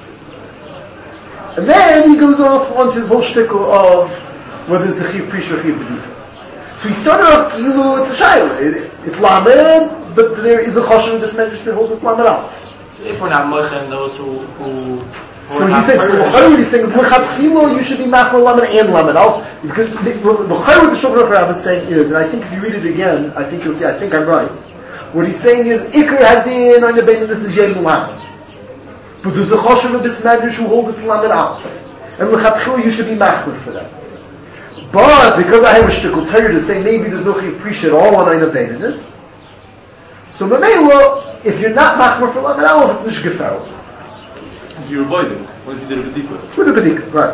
Speaker 1: And then he goes off onto his whole shtickle of whether it's a Chiyuv Prish or a Chiyuv B'dika. So he started off Kilu, it's a Shaila. It's Lamed, but there is a Choshen of this medrash that holds it Lamed Aleph.
Speaker 7: So if we're not Moshe and those who
Speaker 1: so he says, so what he's saying is, L'chatchilo, you should be Machmer Lamed and Lamed Aleph. Because the what the Shulchan Aruch Harav is saying is, and I think if you read it again, I think you'll see, I think I'm right. What he's saying is, Ikar Hadin, Oina Beinus is Yem Lamed. But there's a Choshen of this medrash who holds it Lamed Aleph. And L'chatchilo, you should be Machmer for that. But because I have a shtickle Torah to say maybe there's no Chiyuv Prish at all on Oina Beinus, so Mamela, if you're not Machmer for Lamed Aleph, it's Nish Gefarel.
Speaker 6: If you were avoiding, what if you did a B'dika?
Speaker 1: With a B'dika, right.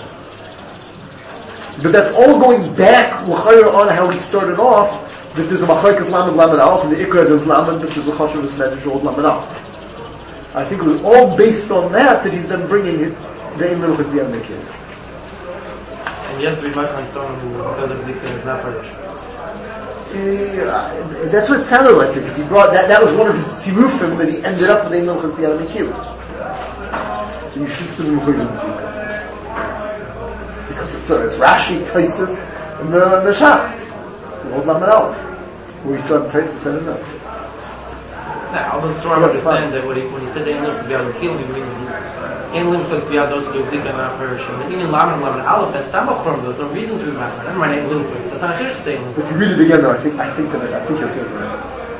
Speaker 1: But that's all going back l'chayr on how he started off, that there's a Machlekes Lamed Aleph, and the Ikra there's Lamed, but there's a Choshen V'smedrash old Lamed Aleph. I think it was all based on that he's then bringing it, the Ein Limchos b'yad ha'mekila.
Speaker 7: and yes, to be much on someone who does a B'dika is not Parish.
Speaker 1: That's what it sounded like, because he brought that was one of his tzirufim that he ended up with Ein Limchos b'yad ha'mekila. So you should still be Mechuyev B'dika. Because it's Rashi, Taisus, and the Shach. The old Lamed Aleph. Where you saw Taisus, I don't know.
Speaker 7: Now, although Swarm understand that when he says Ein Limchos b'yad ha'mekila, he means Ein limchus biyad those who do b'dika and perish. And even laman aleph, that's not a chorm. There's no reason to be mad. Never mind ein limchus. That's not a chiddush saying.
Speaker 1: If you read it again, though, I think you'll see it right.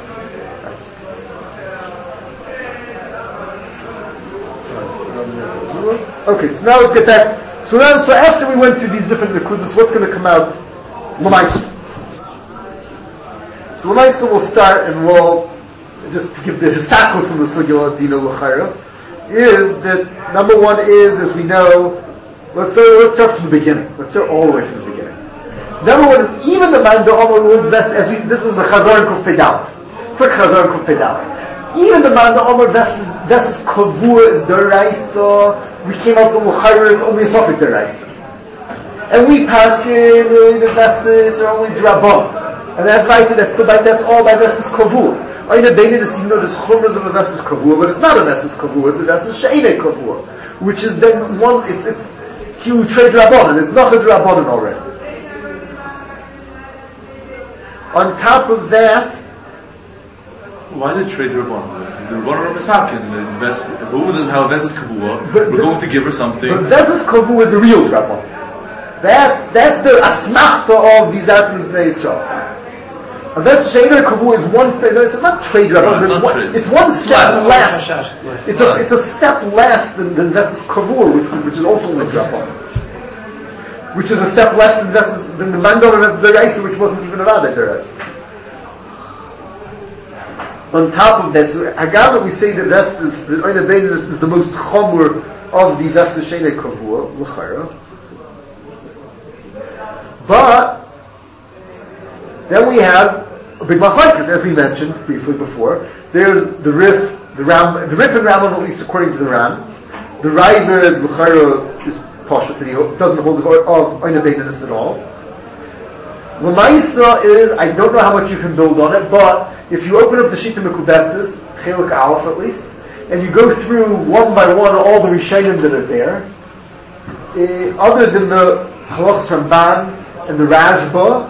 Speaker 1: Okay, so now let's get back. So after we went through these different nekudas, what's going to come out? L'maisa. So l'maisa will start, and we'll just to give the histakos from the sugya dina l'chayra, is that number one is, as we know, let's start from the beginning. Let's start all the way from the beginning. Number one is even the man the Omar rules vest as this is a chazar and kuf pedal. Quick chazar and kuf pedal. Even the man the Omar vest is kavua is deraisa. We came out the l'chayra, it's only a suffix deraisa. And we pass in really the vestis are only drabon. And that's right, that's all by vestis kavua. Eine Beine is even though there's chumras of a vestis kavua, but it's not a vestis kavua, it's a vestis she'ene kavua. Which is then one, it's you trade drabon, and it's not a drabon already. On top of that,
Speaker 6: why did trade Rabban? The Rabban is hakin. If a woman doesn't have a Vesis Kavua, we're going to give her something.
Speaker 1: But Vesis Kavua is a real Rabban. That's the asmachta of these atoms b'nei Yisrael. A Vesis She'ener Kavua is one step. No, it's not trade Rabban. It's one step less. It's a step less than Vesis Kavua, which is also like Rabban. Which is a step less than the Mandon of Vesis Zeraisa, which wasn't even allowed at Zeraisa. On top of that, so Agama we say that the Oina Beinus is the most chomur of the Vestis She'ener Kavua, l'chayra. But then we have a big machlokes, as we mentioned briefly before. There's the Rif and Rambam, at least according to the Ram. The Ravid l'chayra is Pashat, but he doesn't hold of Oina Beinus at all. L'maisa is, I don't know how much you can build on it, but if you open up the Shita Mekubetzes, Chelik Aleph at least, and you go through one by one all the Rishonim that are there, other than the Halachas Ramban and the Rashba,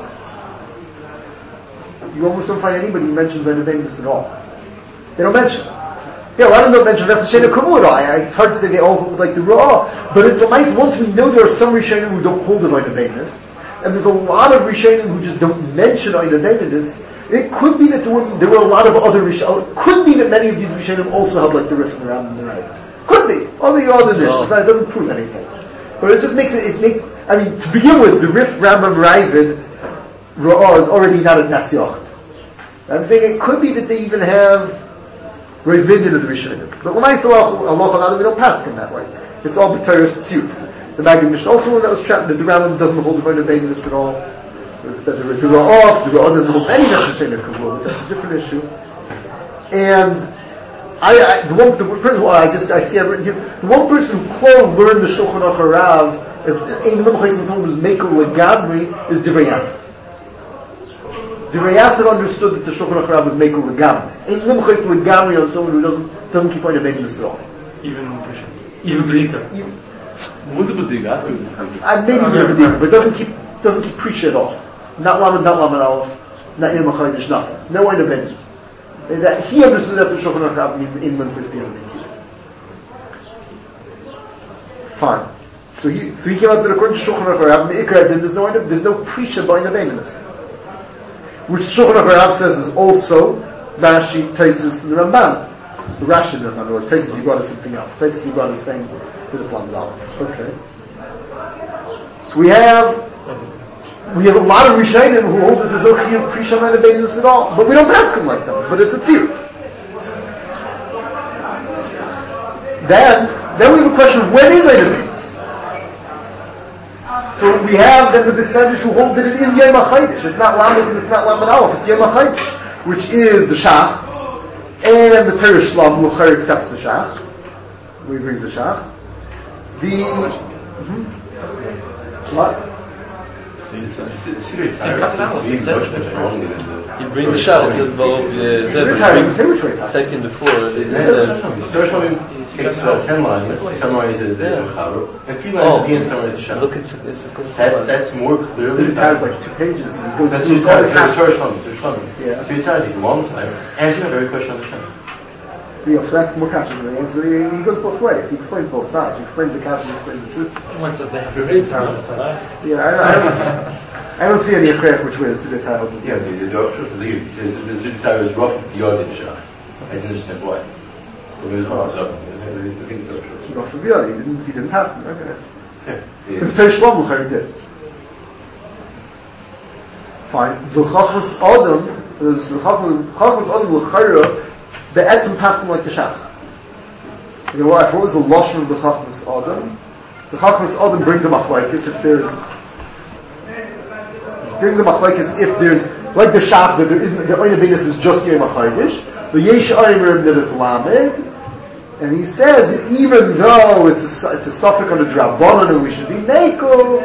Speaker 1: you almost don't find anybody who mentions Oina Beinus at all. They don't mention it. Yeah, a lot of them don't mention Vesas She'ener Kavua at all. It's hard to say they all hold like the Ra'ah, but it's the mice. Once we know there are some Rishonim who don't hold of Oina Beinus, and there's a lot of Rishonim who just don't mention Oina Beinus. It could be that there were a lot of other Rishonim. It could be that many of these Rishonim also have like the Rif and the Ram and the Ravid. Could be. All the other dishes. It doesn't prove anything. But it just makes to begin with, the Rif, Ram, and Ravid Ra'ah is already not a Nasiach. I'm saying it could be that they even have Rav Binyan of the Rishonim. But when I say Allah, we don't pass in that way. It's all B'Torah Tzut. The Maggid Mishnah also one that was trapped, that the Rambam doesn't hold the Oina Beinus at all. The Ra'ah doesn't hold any Vesas She'ener Kavua, but that's a different issue. And I see I've written here, the one person who learned the Shulchan Aruch Harav as Ein Limchais and someone who's Mekel Legamri is Divrei Yatzav. Divrei Yatzav understood that the Shulchan Aruch Harav was Mekel Legamri. Ein Limchais Legamri on someone who doesn't keep Oina Beinus at all.
Speaker 2: Even B'dika.
Speaker 6: With the B'dika,
Speaker 1: maybe with the B'dika, but doesn't keep Prisha at all. Not Lamed Aleph, not Yom HaChodesh, nothing. No Oina Beinus. That he understood that's what Shulchan Aruch Harav means in Memphis beyond the Fine. So he came out that according to Shulchan Aruch Harav, there's no Prisha by Oina Beinus. Which Shulchan Aruch Harav says is also Rashi, Taisus, and the Ramban. Rashi and the Ramban, or Taisus he brought us something else. Taisus he brought us saying that it's Lamed Aleph. Okay. So we have a lot of Rishonim who hold that there's no Chiyuv Prisha Oina Beinus at all, but we don't ask them like them. But it's a tziruf. Then we have a question of when is Oina Beinus? So we have then the Dissendish who hold that it is Yom HaChodesh. It's not Lamed and it's not Lamed Aleph. It's Yom HaChodesh, which is the Shach, and the Torah Shlam Luchar accepts the Shach. We agree it's the Shach. What?
Speaker 5: You bring the shot, it says second to four. Takes about 10 lines, summarizes the Chaber, and 3 lines at the end summarizes the shot.
Speaker 4: Look,
Speaker 5: That's more clearly.
Speaker 1: It has like 2 pages. And it goes
Speaker 5: that's
Speaker 1: through
Speaker 5: Torah Shlomim.
Speaker 1: Yeah.
Speaker 5: So it's a long time, answering a very question on the shot.
Speaker 1: He also asks more questions than the answer. He goes both ways. He explains both sides. He explains the question, he explains the truth.
Speaker 7: One says they have to read parallel side.
Speaker 1: I don't see any crack which way the Siddur Torah would be.
Speaker 5: Yeah, the Siddur Torah is rough with the Yodin Shach. I didn't understand why. But it was wrong, so I think it's so true.
Speaker 1: Rough with the Yodin. He didn't pass it. Okay.
Speaker 5: Yeah.
Speaker 1: The Torah Shlomo Chayr did. Fine. The Chachmas Adam, the Chachmas Adam L'chayra, the Etzim passing like the Shach. You know what? What was the lashon of the Chachmas Adam? The Chachmas Adam brings a machlokes if there's. It brings a machlokes if there's like the Shach that there isn't the Oina Beinus is just Yom HaChodesh. The Yesh Aymer that it's Lamed, and he says that even though it's a suffix on the Drabanan and we should be Mekel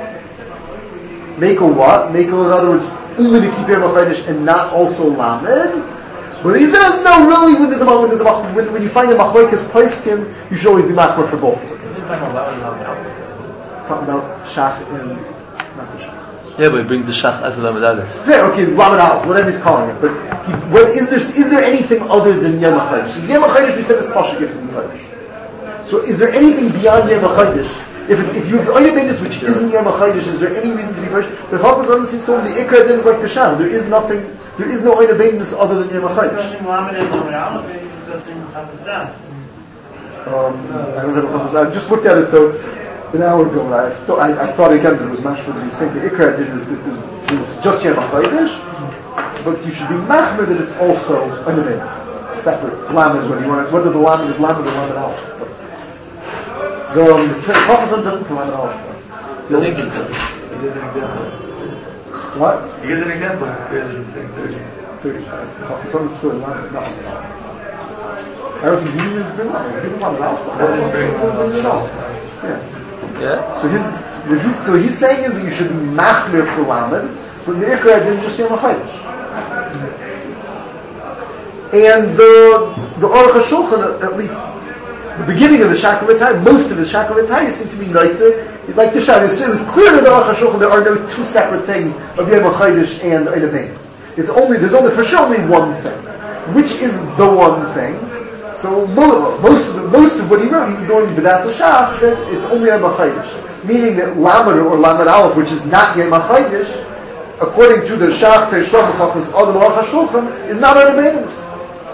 Speaker 1: what? Mekel in other words only to keep Yom HaChodesh and not also Lamed. But he says, no, really, when you find a machlokes poskim, you should always be machmer for both of them. Talking about Shach and not the Shach.
Speaker 4: Yeah, but he brings the Shach as a Lamed Aleph.
Speaker 1: Yeah, okay, Lamed Aleph, whatever he's calling it. But is there anything other than Yom HaChodesh? Yom HaChodesh, we said this Pasha gift in Chodesh. So is there anything beyond Yom HaChodesh? If you have the Oina Beinus which isn't Yom HaChodesh, is there any reason to be pushed? The Chachmas Adam seems to hold the Ikra then is like the Shach. There is no Oina Beinus other than Yom HaChodesh.
Speaker 2: Discussing Lamed and Lamed Aleph, and discussing Chavos Das.
Speaker 1: I don't have a I just looked at it though an hour ago. I thought again that it was mashma that he's saying the Ikra did is that it's just Yom HaChodesh, but you should be machmer that it's also Oina Beinus, separate Lamed, whether the Lamed is Lamed or Lamed Aleph. The Chachmas doesn't say Lamed Aleph.
Speaker 8: He gives an example.
Speaker 1: What?
Speaker 8: He gives an example. It's clear that he's saying 30.
Speaker 1: 30. Chachmas is still Lamed, not Lamed Aleph. I don't think he even bring Lamed. He doesn't Lamed Aleph.
Speaker 8: Doesn't bring
Speaker 1: Yeah. So he's saying is that you should be machmir for Lamed, but the Ikra didn't just Yom HaChodesh. And the Aruch HaShulchan, at least the beginning of the Shakavatai, most of the Shakavatai seem to be Naita. Like the Shach, it's clear to the Aruch HaShulchan there are no two separate things of Yom HaChodesh and Oina Beinus. There's only for sure only one thing. Which is the one thing? So most of what he wrote, he was going to B'das HaShach, that it's only Yom HaChodesh. Meaning that Lamed or Lamed Aleph, which is not Yom HaChodesh, according to the Shach, Teishlam, Chachmas Adam, Aruch HaShulchan, is not Oina Beinus.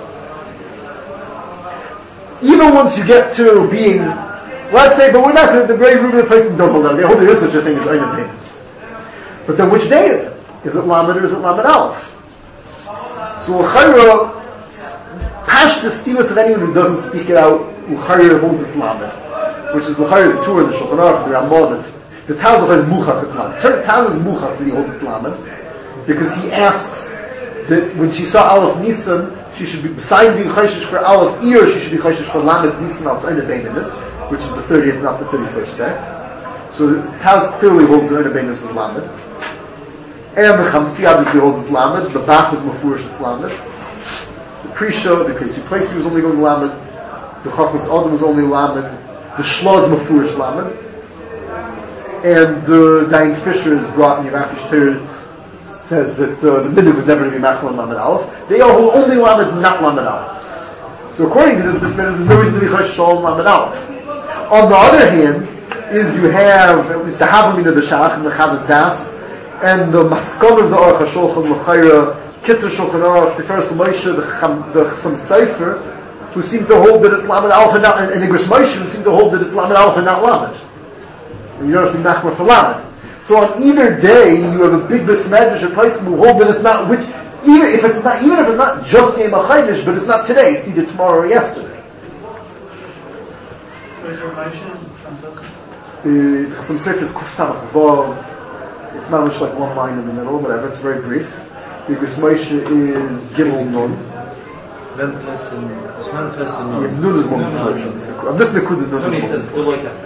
Speaker 1: Even once you get to being, let's say, but we're not going to, the grave room of the place don't hold on. They hold there is such a thing as Oina Beinus. But then which day is it? Is it Lamed or is it Lamed Aleph? So L'chayra, Pashta Stimus of anyone who doesn't speak it out, L'chayra holds its Lamed, which is L'chayra, the Torah, the Shulchan Aruch, the Ramon, the Taz is Muchach its Lamed. Taz is Muchach when he holds its Lamed, because he asks that when she saw Aleph Nisan, she should be, besides being Chayshish for Aleph Iyar, she should be Chayshish for Lamed Nisan al Oina Beinus, which is the 30th, not the 31st day. So Taz clearly holds the Oina Beinus as Lamed. And the Chamtzi obviously holds its Lamed. The Bach was Mefurish its Lamed. The Prisha, the Kresi Plesi was only going Lamed. The Chachmas Adam was only Lamed. The Shla is Mefurish Lamed. And Dayan Fisher is brought in Yerakish Torah, says that the Minhag was never to be Machal and Lamed Aleph. They all hold only Lamed, not Lamed Aleph. So according to this Minhag, there's no reason to be Chash Shalom Lamed Aleph. On the other hand, is you have at least the Havamin of the Shach and the Chavos Das, and the Maskon of the Aruch HaShulchan, L'chayra, Kitzur Shulchan Aruch, Tiferes Moshe, the Chassam Sofer, who seem to hold that it's Lamed Aleph and not, and Igros Moshe, who seem to hold that it's Lamed Aleph and not Lamed. And you don't have to be Machmer for Lamed. So on either day, you have a big Besmedrash, a place who hold that it's not, even if it's not just Yom HaChodesh, but it's not today, it's either tomorrow or yesterday.
Speaker 2: Where's your Moshe?
Speaker 1: The Chassam Sofer is Kuf Samach Vav. It's not much like one line in the middle, whatever, it's very brief. The Igros Moshe is Gimel Nun.
Speaker 8: Memphis and
Speaker 1: Yeah, Nun is one version. This Nekud Nun
Speaker 7: He
Speaker 1: is
Speaker 7: says,
Speaker 1: one.
Speaker 7: do like that.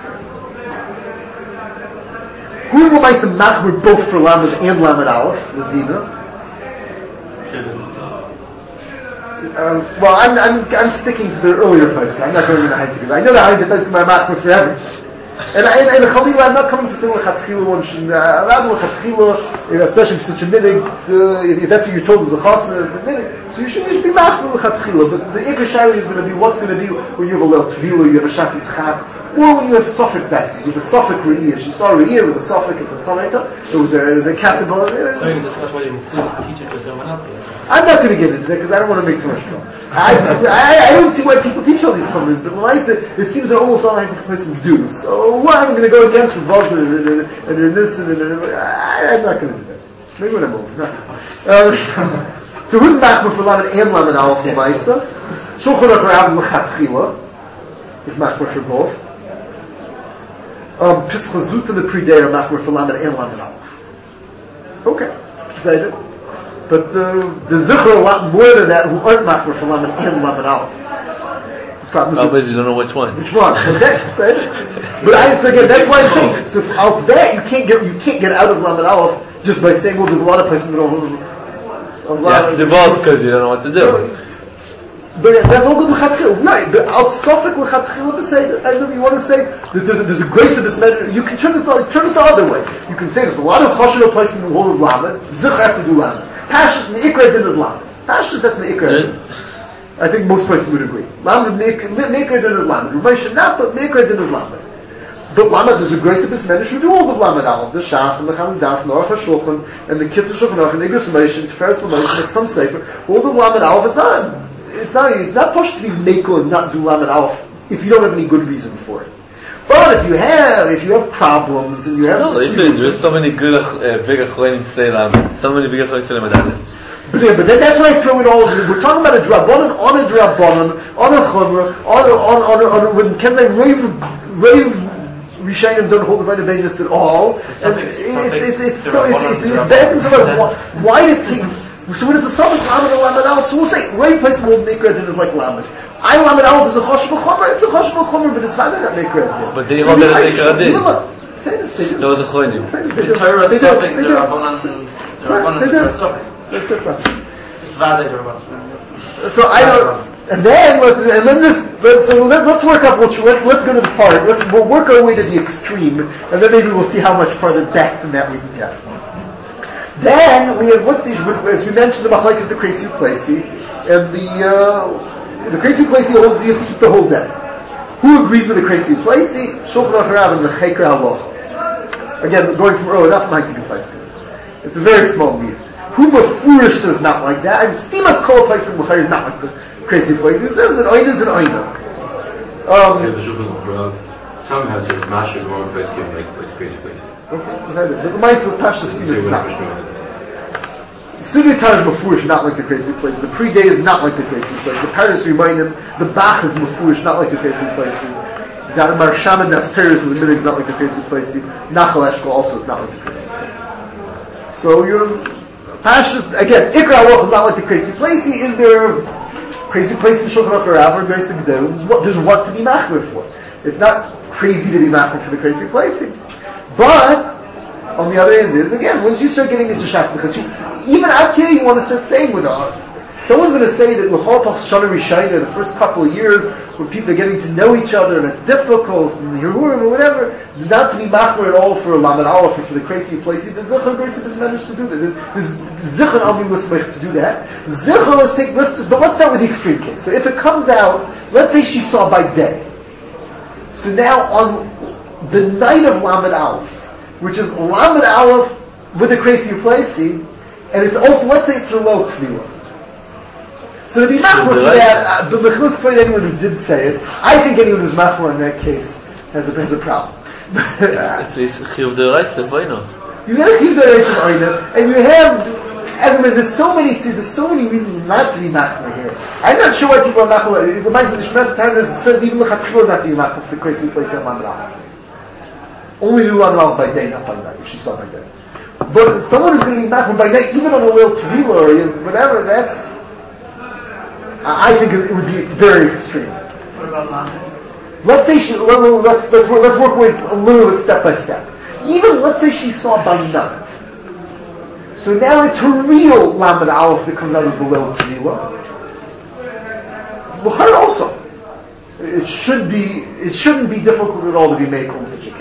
Speaker 1: Who's the L'maisa Machmer both for Lamed and Lamed Aleph, the Dina? Well, I'm sticking to the earlier place. I'm not going to the Haitik. I know the Haitik is my Machmer for everything. And Chalila, I'm not coming to say L'chatchila one should, L'chatchila, especially if such a minhag, if that's what you're told is a chasa, it's a minhag, so you should be machmir L'chatchila, but the Ikar Shaila is going to be, what's going to be when you have a Leil Tvila, you have a Shasit Chak, or when you have Suffolk vessels, with a Suffolk Re'iyah. She saw Re'iyah, it was a Suffolk at the Tomato, it was a Kasabah.
Speaker 7: So you can discuss whether you include the teacher to someone else.
Speaker 1: I'm not going to get into that because I don't want to make too much trouble. I don't see why people teach all these chumras, but when I say it seems that almost all I have to place with do. So what I'm going to go against with Buzzer and this and I'm not going to do that. Maybe when I'm older. So who's machmer for Lamed and Lamed Aleph for Maisa? Shulchan Aruch Rav L'chatchila is machmer for both. Pischa Zut and the Pre-Day are machmer for Lamed and Lamed Aleph. Okay, excited. But there's Zichur a lot more than that who aren't machmer for Lamed and Lamed Aleph. The problem is
Speaker 4: you don't know which one.
Speaker 1: Which one? Okay, excited. But so again, that's why I'm saying. So out of that, you can't get out of Lamed Aleph just by saying, well, there's a lot of places we don't.
Speaker 4: You have to do both because you don't know what to do.
Speaker 1: But that's all good l'chatchila, right? But out Suffolk l'chatchila b'seder. I know you want to say that there's a grace of this matter. You can turn it the other way. You can say there's a lot of chashuv places in the world of Lamed. Zich have to do Lamed. Pashtus and Ikra din is Lamed. Pashtus, that's an Ikra. I think most places would agree. Lamed Ikra din is Lamed. Rumay should not, but Ikra din is Lamed. But Lamed, there's a grace of this matter. Should do all of Lamed Aleph, the Shach and the Chanas Das, and the Aruch HaShulchan, and the Kitzur Shulchan Aruch, and Igros Moshe, and Tiferes Moshe, and some Sefer. All the Lamed Aleph, it's not pushed to be Mekel and not do Lamed Aleph if you don't have any good reason for it. But if you have problems and you have
Speaker 4: there's so many good big achronim say Lamed, so many big achronim say Lamed.
Speaker 1: But then that's why I throw it all. We're talking about a drabanan on a drabanan on a chumrah on when Ken say rave Rishayim don't hold the right of Venus at all. And it's bad. So why did take? So when it's a suffix Lamed and Lamed Aleph, so we'll say right place will make red is like Lamed. I Lamed Aleph is a chashuv chomer. It's a chashuv chomer, but it's not that make red.
Speaker 4: But they hold that make red. Those are choinim.
Speaker 7: The Torah suffix, the Rabbanan, the Torah suffix.
Speaker 1: That's the question.
Speaker 7: It's Vadei Rabbanan.
Speaker 1: So I don't. And then let's work up. Let's go to the far. We'll work our way to the extreme, and then maybe we'll see how much farther back than that we can get. Then we have as we mentioned, the machlek is the Kresi U'Plesi, and the Kresi U'Plesi holds you have to keep the whole day. Who agrees with the Kresi U'Plesi? Shulchan Aruch Rav and the Cheker Halacha. Again, going from early enough, might be a place. It's a very small meat. Who Mefurish says not like that, and Stimas Kol place in Bukhari is not like the Kresi U'Plesi. Who says that Oina is an Oina?
Speaker 5: Somehow says Masha Gemara place given like the Kresi U'Plesi.
Speaker 1: Okay, but the Ma'aseh Pashtus Stimas is not. Siddur Tar is Mefurish, not like the Kresi U'Plesi. The pre-day is not like the Kresi U'Plesi. The Paris Remainim, the Bach is Mefurish, not like the Kresi U'Plesi. The Marsham and Nasteris is the Minig, not like the Kresi U'Plesi. Nachal Eshkol also is not like the Kresi U'Plesi. So you have Pashtus, again, Ikra Halacha is not like the Kresi U'Plesi. Is there Kresi U'Plesi in Shulchan Aruch Rav or Grace Gedel? There's what to be machmer for. It's not crazy to be machmer for the Kresi U'Plesi. But on the other hand is, again, once you start getting into Shas L'Chachim, even out here you want to start saying with someone's going to say that L'chol Pach Shana Rishayna, the first couple of years when people are getting to know each other and it's difficult and Yehurim or whatever, not to be machmer at all for Lamed Aleph or for the Kresi U'Plesi. There's Zichron Grace of managed to do that. There's Zichron Almi L'Smech to do that. Zichron, but let's start with the extreme case. So if it comes out, let's say she saw by day. So now on the night of Lamed Aleph, which is Lamed Aleph with the Kresi U'Plesi, and it's also, let's say it's her low Tvila. So to be machmer for that, but Mechilus Kvoid, anyone who did say it, I think anyone who's machmer in that case has a problem.
Speaker 4: It's Chiv de Reis, the Voino.
Speaker 1: You have Chiv de Reis of Oina, and you have, as I mean, there's so many reasons not to be machmer here. I'm not sure why people are machmer. The Ma'aseh Mishmeres Tarnas says even L'Chatchila not to be machmer for the Kresi U'Plesi and Lamed Aleph. Only do Lamed Aleph by day, not by night, if she saw by day. But someone who's going to be machmer by night, even on a little Tvila or whatever, that's, I think it would be very extreme.
Speaker 2: What about Lamed?
Speaker 1: Let's say let's work ways a little bit step by step. Even let's say she saw by night. So now it's her real Lamed Aleph that comes out as the little Tvila. L'chara also. It shouldn't be difficult at all to be made in such a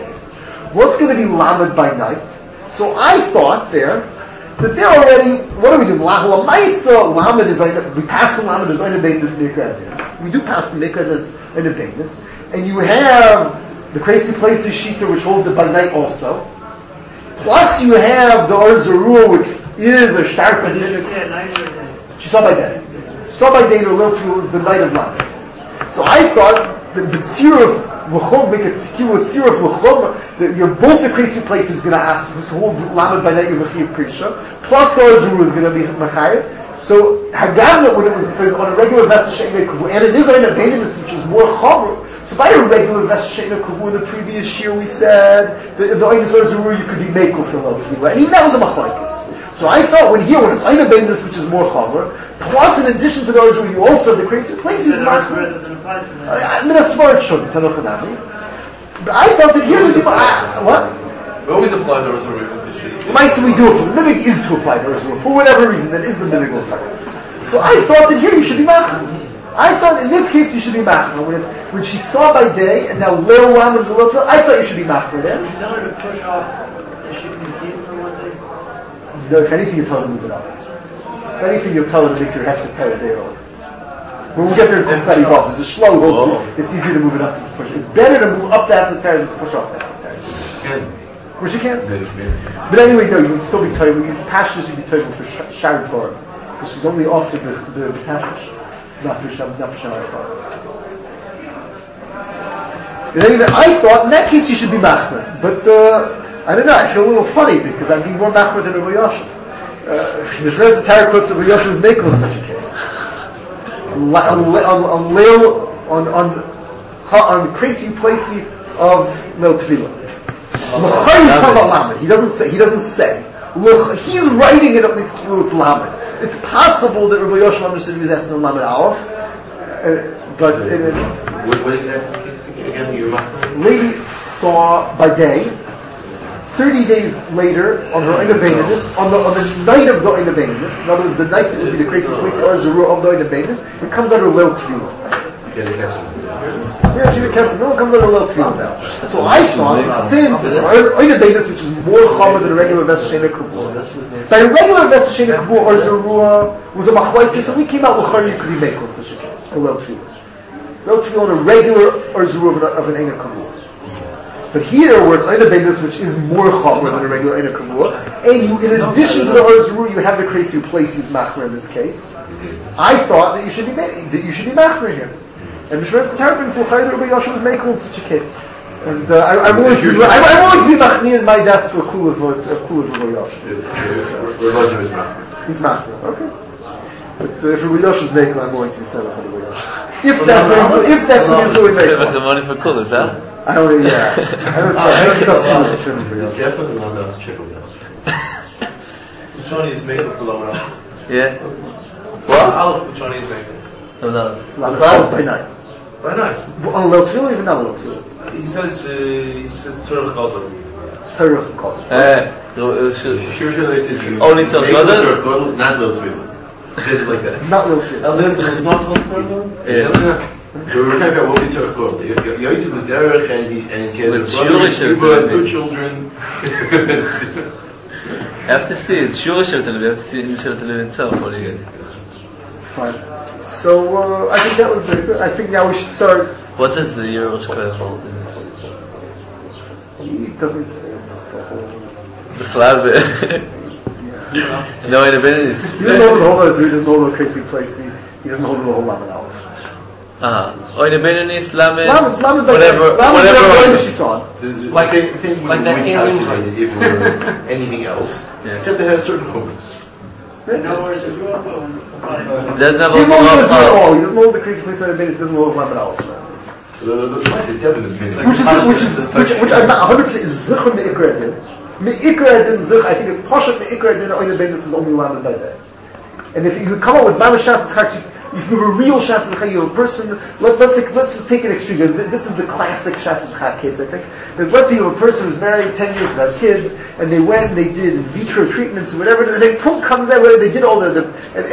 Speaker 1: What's going to be lamed by night? So I thought there that they're already. What are we doing? Lamaisa lamed is we pass the lamed is oina beinus mikra. We do pass the mikra that's oina beinus, and you have the crazy places shita which holds it by night also. Plus you have the Arzarua which is a stark condition. She saw by day. She saw by day the Lil was the night of lamed. So I thought that the tziruf v'chum make it tzkilu tziruf v'chum that you're both the crazy places going to ask who holds lamed by night your v'chiv prisha plus the Arzarua is going to be machayev. So Hagam when it was on a regular vessel she'enei kuvu and it is on a beinus which is more chomer. So by a regular vessel she'enei kuvu in the previous year we said that the Oinus Arzarua you could be mekel for Lil Tefillah and even that was a machlokes. So I thought when it's Oina Beinus which is more chomer plus in addition to the Arzarua you also have the crazy places. I mean, that's smart shouldn't. But I thought that here what?
Speaker 6: We always apply the Arzarua for shit.
Speaker 1: Mice we do it. The minig is to apply the Arzarua for whatever reason. That is the minig effect. So I thought that here you should be machmir. I thought in this case you should be machmir when she saw by day and now little one was a little. I thought you should be machmir then.
Speaker 2: Did you tell her to push off the shit in for one day?
Speaker 1: No, if anything you tell her to move it up. If anything you tell her to make your hefsek a day early. When we get there, there's a slow hold. It's easier to move it up than to push it. It's better to move up the hefsek than to push off the hefsek tire. Which you can. But anyway, no, you would still be toivel. Pashtus you'd be toivel for Sharon Torah. Because she's only also the Tashish, not for Sharon Torah. But anyway, I thought in that case you should be machmer. But I don't know, I feel a little funny because I'm being more machmer than Rabbi Yosef. The first Torah quotes Rabbi Yosef was makel in such a case. On the crazy placey of Lil Tefillah. He doesn't say. He's writing it at least it's lamed. It's possible that Rabbi Yosef understood he was asking lamed aleph, but
Speaker 5: what exactly again? Your
Speaker 1: lady saw by day. 30 days later, on her Oina Beinus, on the night of the Oina Beinus, in other words, the night that would be the crazy place or Arzarua of the Oina Beinus, it comes under Lil Tefillah. Yeah, she Kesef. No, it comes under Lil Tefillah now. So I thought, since it's Oina Beinus, which is more chomer than a regular Vessel She'enei Kavua, by a regular Vessel She'enei Kavua, Arzarua was a machlokes, and we came out with you could be mekel in such a case, for Lil Tefillah. Lil Tefillah on a regular Arzarua of an Eina Kavua. But here, where it's Oina Beinus, which is more chomer than a regular Eina Kavua, and you, in addition to the Arzarua, you have the crazy place who's machmer in this case. I thought that you should be machmer here. And the Shemez Tarpins will hire Rabbi Yosef was mekel in such a case. And I'm willing to be machni in my desk to a kul of Rabbi Yosef. He's machmer, okay. But if Rabbi Yosef is mekel, I'm willing to be set up on Rabbi Yosef. If that's what you're doing,
Speaker 4: save us the money for kul, is that?
Speaker 1: I don't know, yeah. I don't know.
Speaker 5: Definitely not enough to check with us.
Speaker 8: Shani is making for lower.
Speaker 4: Yeah.
Speaker 8: What? Aleph Shani is making.
Speaker 4: No.
Speaker 1: By night.
Speaker 8: By night.
Speaker 1: On a Lil Tefillah, even not a Lil Tefillah.
Speaker 8: He says Tzurach Gadol.
Speaker 1: Tzurach Gadol.
Speaker 4: Only Tzurach Gadol?
Speaker 5: Not Lil Tefillah. Just like that.
Speaker 1: Not Lil Tefillah.
Speaker 8: And this was not Lil Tefillah?
Speaker 5: Yeah. So we're talking about what we Tzurach Gadol. You to the derech and he has a brother, two children.
Speaker 4: Have to see it. Sure, Shem Tel Aviv. Have to see it. Shem Tel Aviv itself. What do you get?
Speaker 1: Fine. So I think that was I think now we should start.
Speaker 4: What does the Yerush Kohen hold in this?
Speaker 1: He doesn't.
Speaker 4: The slab. No, in a minute.
Speaker 1: He doesn't hold the whole Arzarua. He doesn't hold the crazy place. He doesn't hold the whole lamed aleph.
Speaker 4: Oh, in a minute, lamed.
Speaker 1: Whatever she saw.
Speaker 7: Like that alien
Speaker 5: place. If it were anything else, except they have certain focus.
Speaker 2: No worries, if you want
Speaker 4: He doesn't have
Speaker 1: He doesn't hold the crazy place on the minutes. He doesn't hold lamed aleph. Which I'm not 100% is zichur me'ikra din. Me'ikra din zich, I think is pashat me'ikra din. Oina Beinus is only lamed by day. And if you come up with mamish shas t'chak, if you have a real shas t'chak, you have a person. Let's just take an extreme. This is the classic shas t'chak case, I think. Is let's say you have a person who's married 10 years without kids, and they went and they did in vitro treatments or whatever, and then Punk comes out, they did all the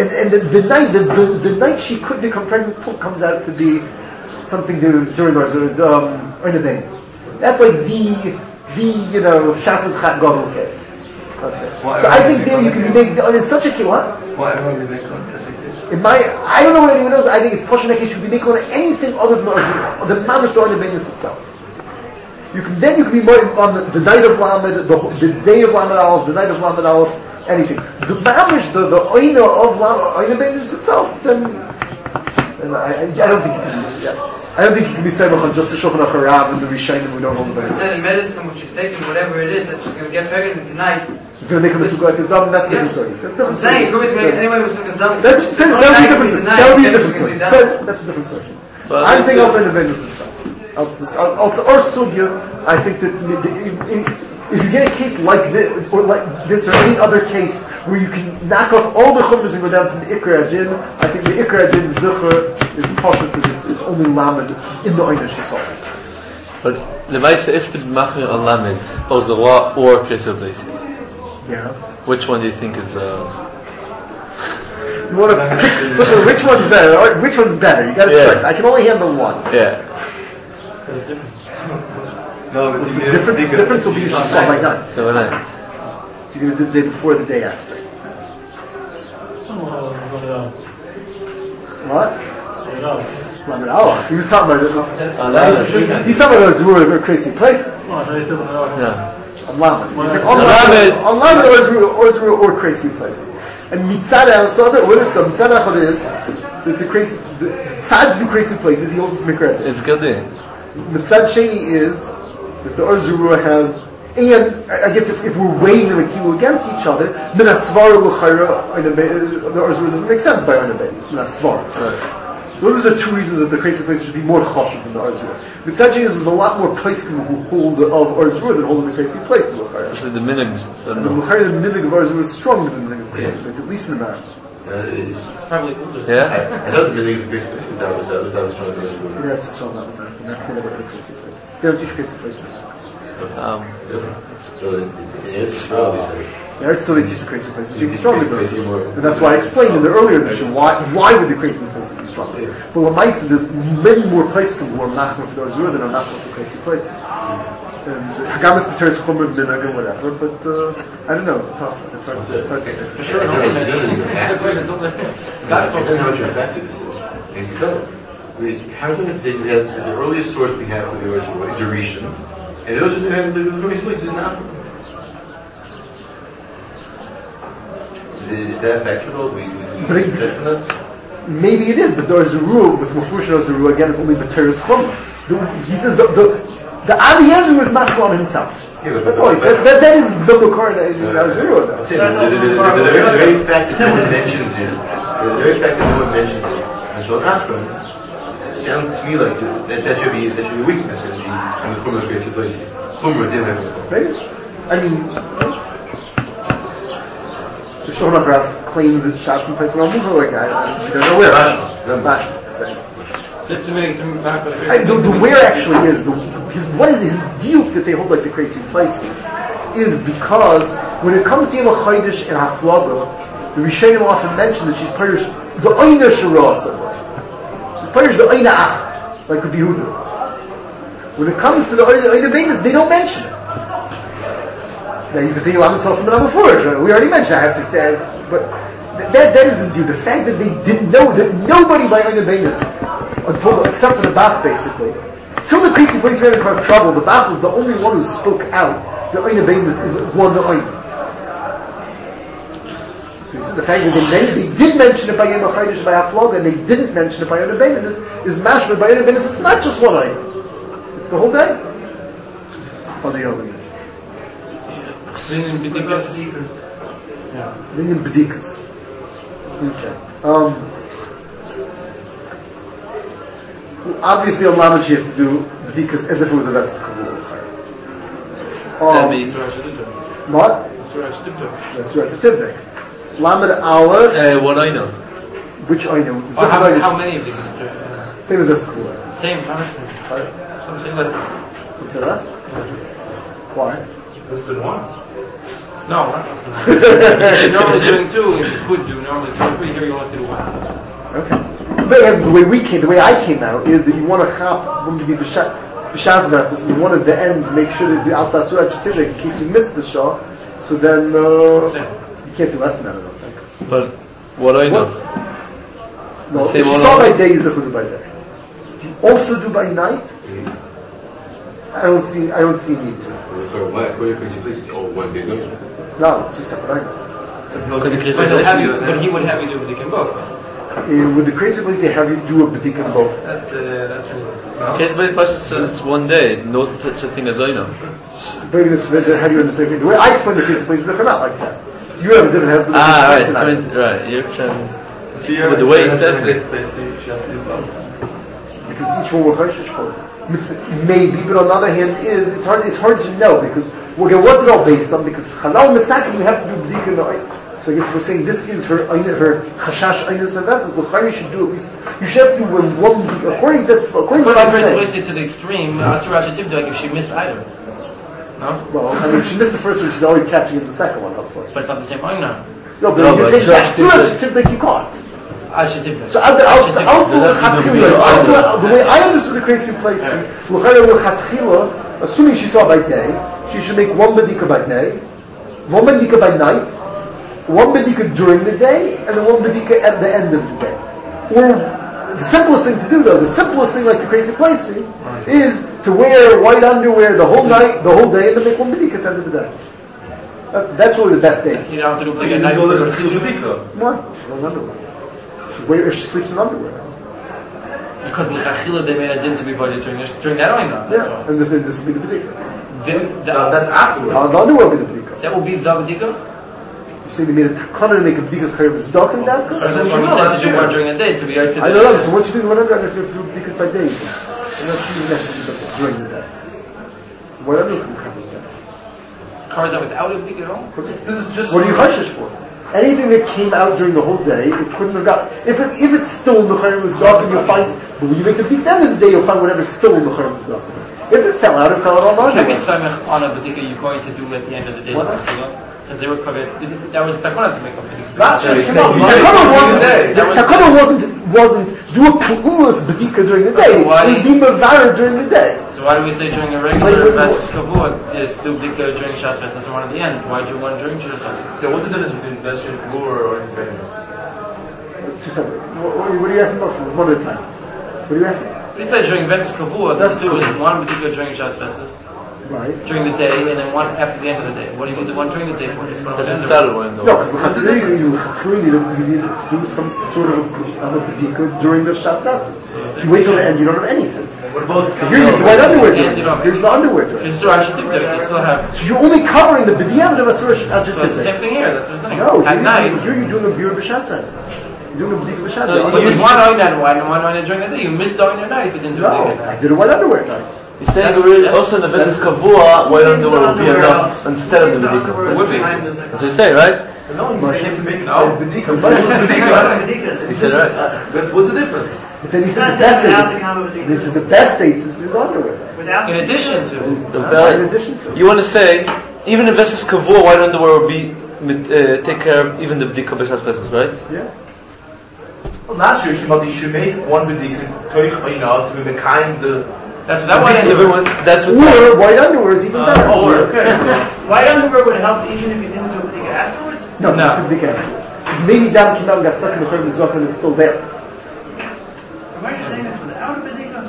Speaker 1: night she could become pregnant, Punk comes out to be something during Oina Beinus. That's like the the Shasad Chat Gadol case. That's it.
Speaker 6: Why
Speaker 1: So I think there you can make in such a case. What?
Speaker 6: Why am I making on such a case?
Speaker 1: I don't know what anyone knows. I think it's Pasha that case. You can be making on anything other than the Mamish Dor Nebenus itself. You can be more on the night of Lamed, the day of Lamed Aleph, the night of Lamed Aleph, anything. The Mamish, the Oina of Oina Benus itself, then I don't think you can do that. I don't think you can be saying on just the Shulchan Aruch Harav and the Rishayim who don't hold the Benus.
Speaker 3: Said in medicine, which is taking whatever it is that she's going to get pregnant tonight.
Speaker 1: It's going to make him a Sukkah like his dom, that's a different story.
Speaker 3: I'm saying, it could be anyway with Sukkah's dom.
Speaker 1: That would be a different story. That's a different story. I'm saying also in the Benus itself. Also, or Sugya, I think that if you get a case like this, or any other case where you can knock off all the chumras and go down to the Ikra Adin, I think the Ikra Adin Zucher is partial because it's only Lamed in the Einish Yisraelis.
Speaker 4: But the Maisa, if the Machmir on Lamed, Ozara or Kresa Blasi,
Speaker 1: Yeah.
Speaker 4: which one do you think is?
Speaker 1: You want to pick so which one's better? Or which one's better? You got a choice. I can only handle one.
Speaker 4: Yeah.
Speaker 6: No,
Speaker 1: What's the difference? The difference will be you just saw by night.
Speaker 4: So when I.
Speaker 1: So you're going to do the day before, the day after. What? Lamed Aleph. He was talking about it. He's talking about those who are a crazy place.
Speaker 4: Yeah.
Speaker 1: On Lamed. He's like, on Lamed or crazy place. And Mitzad, so other words, so Mitzad Echad is that the crazy, the Tzad to crazy places, he holds Mikra.
Speaker 4: It's good there.
Speaker 1: Mitzad Sheni is that the Orzurua has, and I guess if we're weighing them against each other, then Asvar L'Chayra, the Orzurua doesn't make sense by Oinabay. It's Asvar.
Speaker 4: Right.
Speaker 1: So those are two reasons that the crazy place should be more chashuv than the Orzurua. Mitzad Sheni is there's a lot more places who hold of Orzurua than hold of the crazy place of L'Chayra.
Speaker 4: Especially the Minig.
Speaker 1: The L'Chayra, the Minig of Orzurua is stronger than the Minig of the crazy place, at least in America.
Speaker 7: It's probably older.
Speaker 4: Yeah?
Speaker 5: I thought the Minig of the Great Place was that was strong as well.
Speaker 1: Yeah, it's a strong American. They're not about the crazy place. They don't teach crazy place. So they teach the crazy places being stronger than those. And that's why I explained in the earlier edition why would the crazy places be stronger. Well, the Maisa, there's many more places who are machmer for the Orzurua than are machmer for the crazy places. And Hagamas B'teres Chomer Minag and whatever, but I don't know, it's a toss. It's hard to say.
Speaker 7: For sure, no.
Speaker 5: I don't know how much effective this is. And you tell how come the earliest source we have for the Orzurua is a Rishon, and those who have the crazy places is not. Is that factual?
Speaker 1: Maybe it is, but the Orzurua, with Mufushin Orzurua, again, is only B'teres Chomer. He says the Abiyezru was machmer on himself.
Speaker 5: Yeah,
Speaker 1: that's all. That is the Makar in Orzurua, though.
Speaker 5: The very fact that no one mentions it, until Achron, it sounds to me like that should be a weakness in the form of the crazy place.
Speaker 1: Right? I mean, the Shulchan Aruch claims that Shas place where I'm like I don't know where. The where actually is what is his diuk that they hold like the crazy place is because when it comes to Yom HaChodesh and Haflaga, the Rishonim often mention that she's parish the Oina Shirasa. She's parish the Oina Achas, like Rabbi Yehuda. When it comes to the Oina Beinas, they don't mention it. Now you can say Lamed Sasam and before. We already mentioned I have to, but that is his due. The fact that they didn't know that nobody by Oina Beinas except for the Bach basically. Till the crazy place ran across trouble, the Bach was the only one who spoke out. The Oina Beinas is one Oina. So you see, the fact that they did mention it by Yom HaChodesh and by Haflaga, and they didn't mention it by Oina Beinas is mashma by Oina Beinas. It's not just one Oina; it's the whole day. On the other.
Speaker 7: Linyan
Speaker 1: B'dikas. Okay. Obviously, on Lamed she has to do B'dikas as if it was a Vestas Kavul.
Speaker 4: That means
Speaker 1: what? That's right. Tivdek. Lamed Aleph.
Speaker 4: What I know.
Speaker 1: Which I know.
Speaker 7: How many of these?
Speaker 1: Same as Vestas Kavul.
Speaker 7: Same, honestly. Some say less.
Speaker 1: Some say less? Why?
Speaker 6: Less than one.
Speaker 7: No, not less than one. Normally doing two, if you could do normally two or three, here you only have to do one.
Speaker 1: Okay. But the way I came out is that you want to chop b'shas vesses, and you wanted the end to make sure that the outside surah in case you missed the shah, so then you can't do less than that, I don't think.
Speaker 4: But what I know,
Speaker 1: No,
Speaker 4: Same
Speaker 1: if you
Speaker 4: one
Speaker 1: saw
Speaker 4: on-
Speaker 1: by day, you do by day. Do you also do by night? I don't see need to.
Speaker 5: According to crazy places, it's all one big number.
Speaker 1: It's not, it's two separate items.
Speaker 4: because the
Speaker 7: But he would have you do b'dika in both.
Speaker 1: With the crazy place, they have you do a b'dika in both.
Speaker 7: That's the
Speaker 4: case based Pasha says it's one day, no such a thing as I know.
Speaker 1: But how do you understand it? The way I explain the crazy places, they're not like that. So you have a different husband.
Speaker 4: Right. I mean, right. You're trying. But the way he says it,
Speaker 1: Because each one will chayshish for. Maybe, but on the other hand, it's hard to know because what's it all based on? Because Chazal Mesakim, you have to do b'dika in the eye. So I guess we're saying this is her chashash einus avesses. What you should do at least you should have to do one according to what I'm saying.
Speaker 7: place it to the extreme. Asura Shativda if she missed either. No,
Speaker 1: Well, I mean, if she missed the first one, she's always catching in the second one, hopefully.
Speaker 7: but it's not the same oina.
Speaker 1: No, but
Speaker 4: No,
Speaker 1: you're
Speaker 4: but
Speaker 1: saying that's
Speaker 4: just
Speaker 1: too
Speaker 4: if
Speaker 1: much Shativda you caught.
Speaker 7: Al Shativda.
Speaker 1: So the way I understood the crazy place, assuming she saw by day, she should make one b'dika by day, one b'dika by night, one b'dika during the day, and then one b'dika at the end of the day. Or the simplest thing to do, though, the simplest thing like the crazy place is to wear white underwear the whole night, the whole day, and then make one b'dika at the end of the day. That's really the best day.
Speaker 7: You don't have to do b'dika
Speaker 6: You
Speaker 7: at night.
Speaker 6: told us to do b'dika.
Speaker 1: Why? One underwear. If she sleeps in underwear.
Speaker 7: Because l'chachila they made a din to be body during that oina. That's
Speaker 1: Yeah,
Speaker 7: why.
Speaker 1: and this will be the b'dika.
Speaker 6: That's afterwards.
Speaker 1: The underwear will be the b'dika.
Speaker 7: That will be the b'dika.
Speaker 1: You say they made a takana to make a b'dika's chayav v'zdok and that?
Speaker 7: That's why we said to do one during the day to be right.
Speaker 1: I don't know. So once you do the one underwear, you have to do b'dika by day. And that's during the day. What underwear covers that?
Speaker 7: Covers that without a b'dika at all.
Speaker 6: This is just.
Speaker 1: What are you chayshish for? Anything that came out during the whole day, it couldn't have got. If it's still in the chayav v'zdok, you'll find. But when you make the b'dika at the end of the day, you'll find whatever's still in the chayav v'zdok. If it fell out on the
Speaker 7: Can we
Speaker 1: underwear.
Speaker 7: samech on a b'dika you're going to do at the end of the day? Because they were covered. That was takana to make a b'dika.
Speaker 1: That's just
Speaker 6: He
Speaker 1: came
Speaker 6: said
Speaker 1: out. Takana wasn't do a pu'ulas b'dika during the day. It was being mavar during the day.
Speaker 7: So why do we say during a regular Vesas Kavod to do b'dika during Shas Vesas and one at the end? Why do one during Shas Vesas?
Speaker 6: Yeah, what's the difference between Vestion Kavur or Infamus?
Speaker 1: Two separate. What are you asking about? From one at a time. What are you asking?
Speaker 7: We said during Vesas Kavod,
Speaker 1: That's
Speaker 7: two is
Speaker 1: cool.
Speaker 7: one b'dika during Shas Vesas
Speaker 1: Right.
Speaker 7: during the day, and then one after the end of the day. What do you need the one during the day for? Just put on the
Speaker 4: Doesn't
Speaker 7: end
Speaker 4: start
Speaker 7: of
Speaker 4: one
Speaker 1: No,
Speaker 4: though.
Speaker 1: because you need to do some sort of a b'dika during the Shas Vesas. You wait till the end, you don't have anything.
Speaker 6: What about
Speaker 1: You're using the white underwear during
Speaker 7: And
Speaker 1: it.
Speaker 7: you don't-
Speaker 1: You're the underwear during
Speaker 7: it.
Speaker 1: it.
Speaker 7: So I should think that you still have.
Speaker 1: So you're only covering the b'diavad of a surah
Speaker 7: So it's the same thing here. That's what I'm saying.
Speaker 1: No,
Speaker 7: At night.
Speaker 1: Here you're doing a b'yur b'shas Vesas. You're doing a b'dika b'shas
Speaker 7: But
Speaker 1: Vesas.
Speaker 7: there's one oina at night and one oina during the day. You missed the oina at night if you didn't do
Speaker 1: No,
Speaker 7: b'dika at
Speaker 1: I
Speaker 7: night.
Speaker 1: did a white underwear night.
Speaker 4: You're saying
Speaker 7: That's-
Speaker 4: also in the Vesas Kavua, white underwear would be enough instead of the B'dika.
Speaker 7: It would be.
Speaker 4: That's what you say, right?
Speaker 6: No, he's saying to make
Speaker 7: No.
Speaker 6: B'dika. B'dika.
Speaker 4: He said, right.
Speaker 6: But what's the difference?
Speaker 1: But then he said the best state. This is the best state is the underwear.
Speaker 7: In addition to.
Speaker 1: In addition to.
Speaker 4: You want to say, even in Vesas Kavua, white underwear would be take care of even the B'dika B'shas Vesas, right?
Speaker 1: Yeah.
Speaker 6: Well, last year, you should make one B'dika, Toich Oina, to be the kind of.
Speaker 7: That's that one.
Speaker 4: Even with, that's what.
Speaker 1: Or white underwear is even better.
Speaker 6: Okay.
Speaker 2: White underwear would help even if you didn't do a b'dika afterwards?
Speaker 1: No,
Speaker 7: No.
Speaker 1: not too big afterwards. Because maybe down came out and got stuck in the Churban Zdok and it's still there.
Speaker 2: Why are you saying this without a b'dika?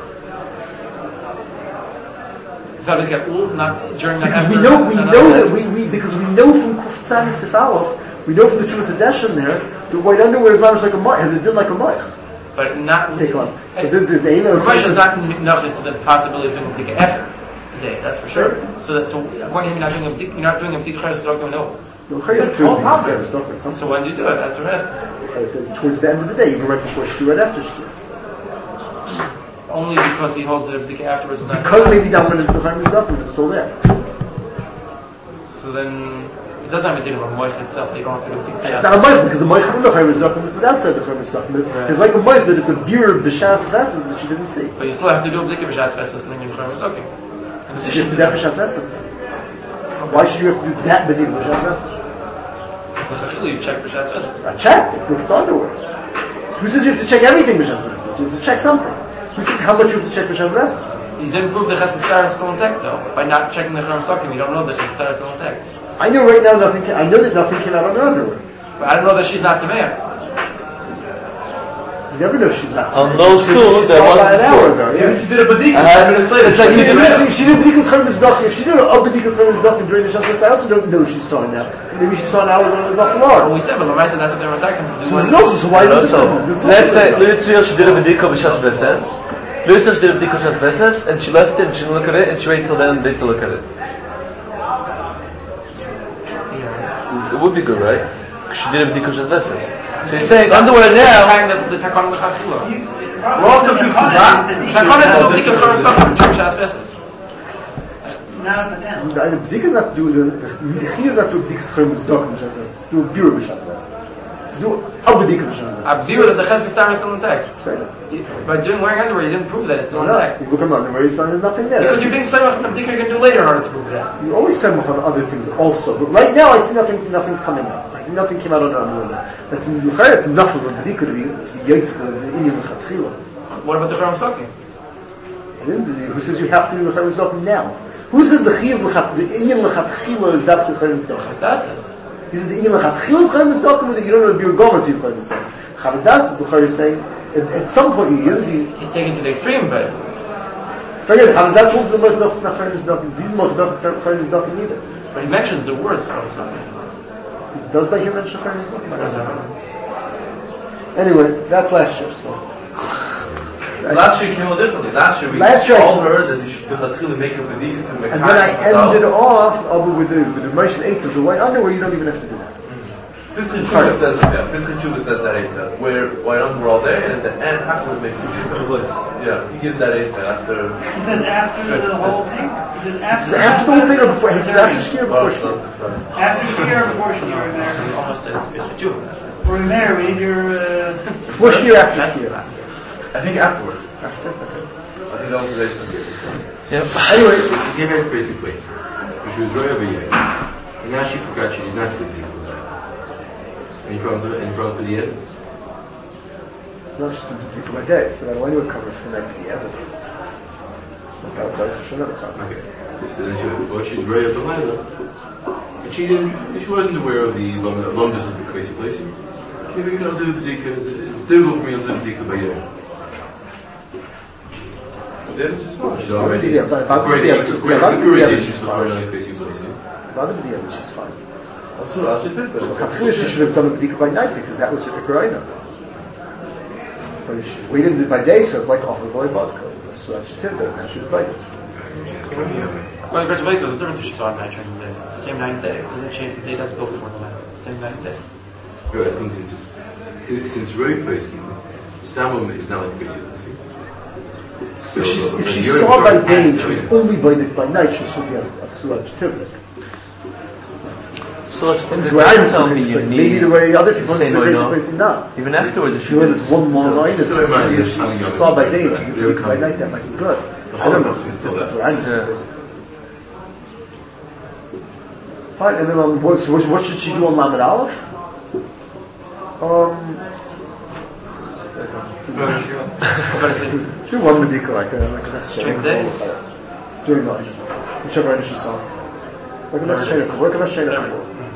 Speaker 7: Without b'dika, not during that.
Speaker 1: Because
Speaker 7: after,
Speaker 1: we know that because we know from Kuftzan Sifalov, we know from the Chuvas Adeshan there, the white underwear is not like a moich, has a din like a moich.
Speaker 7: But not.
Speaker 1: Take on. So this is the
Speaker 7: The question is not enough as to the possibility of doing a b'dika after the day. That's for sure. So according to him, you're not doing a b'dika chayes no.
Speaker 1: So
Speaker 7: So when do you do it? That's the rest.
Speaker 1: towards the end of the day, even right before Shkia, right after Shkia.
Speaker 7: Only because he holds that a b'dika afterwards is not.
Speaker 1: Because maybe down when the Churban Zdok and it's still there.
Speaker 7: So then it doesn't have a din of a moich itself. They don't have to do a b'dika.
Speaker 1: It's not a moich because the moich is in the Churban Zdok and this is outside the Churban Zdok. It's like a moich that it's a beer b'shas vesses that you didn't see.
Speaker 7: But you still have to do a b'dika b'shas vesas and then you're chayes okay. In
Speaker 1: You should
Speaker 7: addition
Speaker 1: do
Speaker 7: to
Speaker 1: that
Speaker 7: that,
Speaker 1: b'shas vesses then. Why should you have to do that b'dika b'shas vesses?
Speaker 7: it's the chachil you check b'shas vesas.
Speaker 1: I checked. With the underwear. Who says you have to check everything b'shas vesses? You have to check something. Who says how much you have to check b'shas vesses?
Speaker 7: You didn't prove the Chesed Star is still intact, though. By not checking the Churban Stocking, you don't know that the Chesed Star is still intact.
Speaker 1: I know right now nothing. I know that nothing came out on her underwear.
Speaker 7: But I don't know that she's not Tamea.
Speaker 1: You never know she's not.
Speaker 4: On those two,
Speaker 1: she
Speaker 4: there
Speaker 1: saw
Speaker 4: wasn't
Speaker 1: about an hour
Speaker 4: food.
Speaker 1: ago.
Speaker 5: Even
Speaker 1: Yeah.
Speaker 5: if you did a badika 5 minutes later,
Speaker 4: It's like you did
Speaker 1: She did B'dikas Chayim Dokim. If she did a B'dikas Chayim Dokim during the Shabbos, I also don't know she's starting now. So maybe she saw an hour when it was not
Speaker 7: Well,
Speaker 1: for
Speaker 7: we said, but Lamai said that's what they were second.
Speaker 1: So this is also, so why is this?
Speaker 4: Let's say, Lucia, she did a B'dika b'Shas Beses. Lucia, she did a B'dika b'Shas Beses, and she left it, and she didn't look at it, and she waited till the end of the day to look at it. It would be good, right? She did a B'dika b'Shas Beses. So he's saying, underwear now...
Speaker 7: The Takon of the Chafila.
Speaker 5: We're all confused.
Speaker 7: Takon is the B'dika Churban Stocking, Churban Shas Beses.
Speaker 2: Not at the end.
Speaker 1: The B'dika is not to do the Chi is not to do B'dikas Chayim Dokim b'Shas Beses. To do a Bira b'Shas Beses. To do a B'dika b'Shas Beses.
Speaker 7: I view that the Chesed Star is still intact.
Speaker 1: Say that.
Speaker 7: By doing wearing underwear, you didn't prove that it's still
Speaker 1: No,
Speaker 7: intact.
Speaker 1: you look at the underwear, you saw there's nothing there.
Speaker 7: Because you're being Samach on the B'dika you're going to do later in order to prove that.
Speaker 1: You always say on other things also, but right now I see nothing's coming out. I see nothing came out on the underwear. That's enough of a B'dika to be Yaitz the Indian L'chatchila.
Speaker 7: What about the Churban Stocking?
Speaker 1: Who says you have to do the Chayim Dokim now? Who says the Chiyav the Indian L'chatchila is that the Chayim Dokim?
Speaker 7: Chesed Das is.
Speaker 1: Is it the Indian L'chatchila is Chayim Dokim or that you don't know the Bir Gomer to Chayim Dokim? Chavaz Das is the Chayim saying at some point
Speaker 7: He's taken to the extreme, but
Speaker 1: forget Chavaz Das won't be the Mochadach is not Chayim Dokim. These Mochadach aren't Chayim Dokim either.
Speaker 7: he mentions the words Churban Stocking.
Speaker 1: Does by here mention Chayim Dokim? Anyway, that's last year. So.
Speaker 5: Last year came out differently. Last year we told her that you should make a badika to make.
Speaker 1: And then I ended off with the Moshe Eitz of the white underwear. You don't even have to do that.
Speaker 5: Pischei Tshuva says that. Pischei Tshuva says that Eitzah. Wear white underwear all day, and at the end afterwards make a Yeah, he gives that Eitzah after.
Speaker 2: He says after the whole thing. He says after.
Speaker 1: After the whole thing or before? He says after Shkia or before Shkia?
Speaker 2: After Shkia or before Shkia?
Speaker 7: He almost said it's Pischei Tshuva.
Speaker 2: We're married. You're.
Speaker 1: Before Shkia or after Shkia?
Speaker 5: I think afterwards.
Speaker 1: After? Okay.
Speaker 5: I think that was the Eitzah.
Speaker 4: Yep.
Speaker 1: Anyway,
Speaker 5: She came back to a crazy place. She was right over here. And now she forgot she did not do the Any problems with the end?
Speaker 1: no, she's going to do my day, so that'll anyway cover for the night to the end. That's how it goes, so she'll never cover.
Speaker 5: Okay. So then she's very up the ladder. And she wasn't aware of the Lomdas of the crazy place. She figured out the B'dika, it's difficult for me to do the B'dika by year. Then it's just fine. She's already.
Speaker 1: Yeah, but she's fine.
Speaker 5: Crazy place.
Speaker 1: Rather than the end, she's fine.
Speaker 5: Also, she did that.
Speaker 1: Chatchila, she should have done a B'dika by night because that was her Ikarayna. But if she waited by day, so it's like off of vodka. So she did that, and she was biting.
Speaker 7: Well, the place is the difference if she saw it night during the day. It's the same night and day. It doesn't change. The day doesn't go before the night. It's the same night and day.
Speaker 5: I think since Rav Peskin, Stamum is not like crazy place.
Speaker 1: If she saw by day, she was only by night, she should be a Surah Tivlik.
Speaker 4: So
Speaker 1: This is where I was going to maybe the way other people
Speaker 4: Same
Speaker 1: understand the
Speaker 4: way,
Speaker 1: basic
Speaker 4: no?
Speaker 1: place is not.
Speaker 4: Even afterwards, if
Speaker 1: If
Speaker 4: you
Speaker 1: you
Speaker 4: did
Speaker 1: want this one long line, if she saw by day and she
Speaker 5: Really
Speaker 1: did by night, that might be good. I don't know if this is where I understand the basic place. Fine, and then on what should she do on Lamed Aleph? Do one Medika like a necessary.
Speaker 7: During the day?
Speaker 1: During the night. Whichever end she saw. Like a necessary. Like a necessary.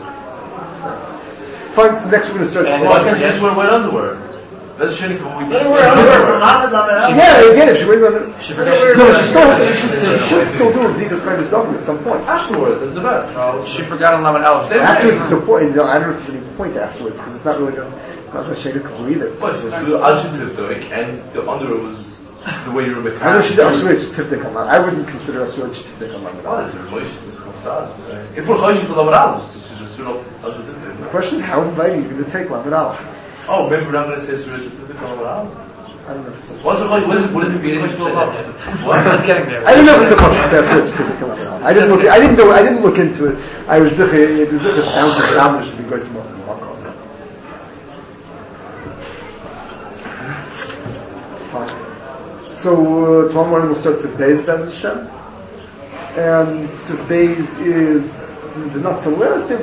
Speaker 1: Fine, so next we're going to start.
Speaker 5: Why can't you just wear white underwear? That's shitty for we
Speaker 1: Yeah, again, if she wears on
Speaker 7: She forgot
Speaker 1: no, she should still do a B'dikas Chayim Dokim at some point.
Speaker 5: afterward. That's the best.
Speaker 7: She forgot on Lamed Aleph.
Speaker 1: Afterwards is no point. I don't know if there's any point afterwards because it's not really it's not necessarily cool either.
Speaker 5: But the adjective though, and the underwear was the way you were making.
Speaker 1: I know she's Asurich Tivdik on that. I wouldn't consider Asurich Tivdik on that.
Speaker 5: Oh, that's a relation. If we're chayshim for Lamaralus, this is just adjective.
Speaker 1: The question is how inviting you're going to take Lamed Aleph.
Speaker 5: Oh, maybe we're not going to say relation to the Lamaralus.
Speaker 1: I don't know if it's a
Speaker 5: What's it like? What is it being
Speaker 7: Let's
Speaker 5: What?
Speaker 7: getting there.
Speaker 1: I don't know if it's a conscious Asurich Tivdik on Lamed Aleph. I didn't look into it. I was it sounds like Amish should be going smoking. Fine. So tomorrow morning we'll start Sif Beis Bez Hashem. And Sif Beis is there's not so well Sif.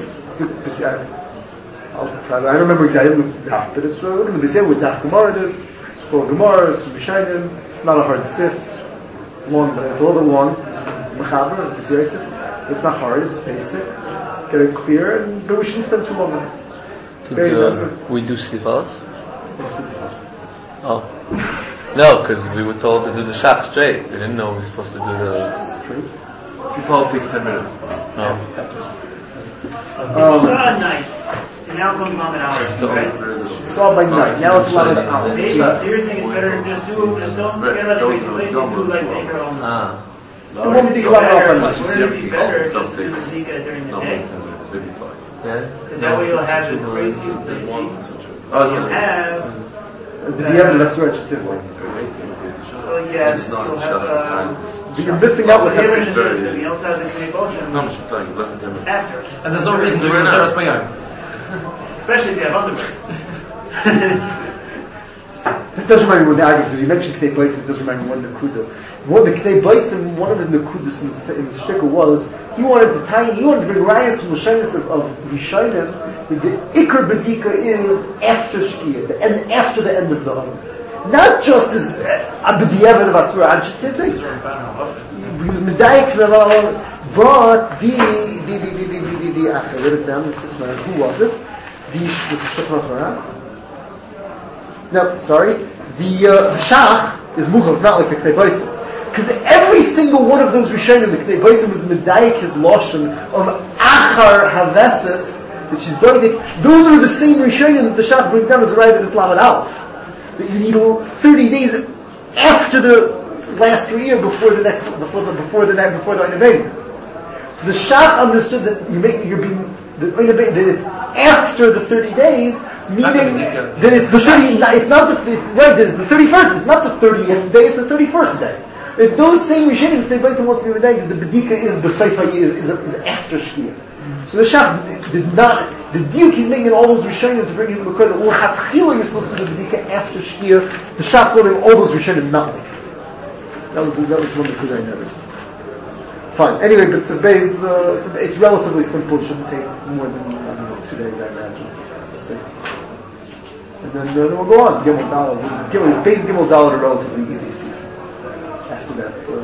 Speaker 1: I don't remember exactly. I didn't look Daf, but it's look in the B'Siyah with Daf Gemara. It is full of Gemaras, B'Shainim. It's not a hard Sif. long, but it's a little bit long. Mechaber, it's Yosef. It's not hard, it's basic. Get it clear, but we shouldn't spend too long on it.
Speaker 4: We do Sif Aleph?
Speaker 1: What's this about?
Speaker 4: Oh. No, because we were told to do the Shach straight. We didn't know we were supposed to do the...
Speaker 1: Straight?
Speaker 6: Sifal takes 10 minutes.
Speaker 4: Oh.
Speaker 2: Saw at night. And now comes on an hour. Right?
Speaker 1: She saw by night, now it's 11 hours.
Speaker 2: So you're saying it's better just don't forget about the crazy place and do like make her own.
Speaker 4: Ah.
Speaker 1: The woman did 11 hours by night.
Speaker 2: Wouldn't it be better just to do the Zika during the day?
Speaker 6: 10 minutes, maybe 5.
Speaker 4: Yeah?
Speaker 2: Because that way you'll have the crazy place. You'll have...
Speaker 1: Yeah, that's right, too.
Speaker 2: Well, yeah,
Speaker 6: It's not
Speaker 2: you'll
Speaker 6: shut at the time.
Speaker 2: have...
Speaker 1: You're missing out with
Speaker 2: the
Speaker 1: that.
Speaker 2: relationship, you also have the Knibosim
Speaker 6: No, I'm just telling you, less than 10 minutes.
Speaker 2: after.
Speaker 7: And there's no reason to do it with Mayan.
Speaker 2: Especially if you have underwear.
Speaker 1: It does remind me when the Agav, you mentioned Knei Baisim, it does remind me one Nakuda. One of the Knei Baisim, one of his Nakudas in the shtickle was, he wanted to bring rayas from the shyness of Rishayim, that the Iker Badika is after Shkia, and after the end of the Hajj. Not just as Abdiyevan of Asura adjective, he was Medayik for but I wrote it down, who was it? The Shulchan Aruch. No, sorry. The Shach is Muchal, not like the Knei Baisim. Because every single one of those Rishonim, the Knei Baisim was Medayik his Lashon of Achar Havesis, that she's going to... Those are the same Rishonim that the Shach brings down as a right that it's Lamed Aleph. That you need 30 days after the last year before the Oinavegas. So the Shach understood that that it's after the 30 days, meaning that it's the 30. It's not the. It's right. It's the 31st. It's not the 30th day. It's the 31st day. It's those same Rishonim that they basically wants to be medayik. The bedika is the seifa is after Shkia. So the Shach did not. The diuk he's making in all those Rishonim to bring his makor that l'chatchila you're supposed to do the bedika after Shkia. The Shach's learning all those Rishonim not like it. That was one of the things I noticed. Fine. Anyway, but it's relatively simple. It shouldn't take more than 2 days, I imagine. We'll see. And then we'll go on. Gimel Daled. Base Gimel Daled are relatively easy.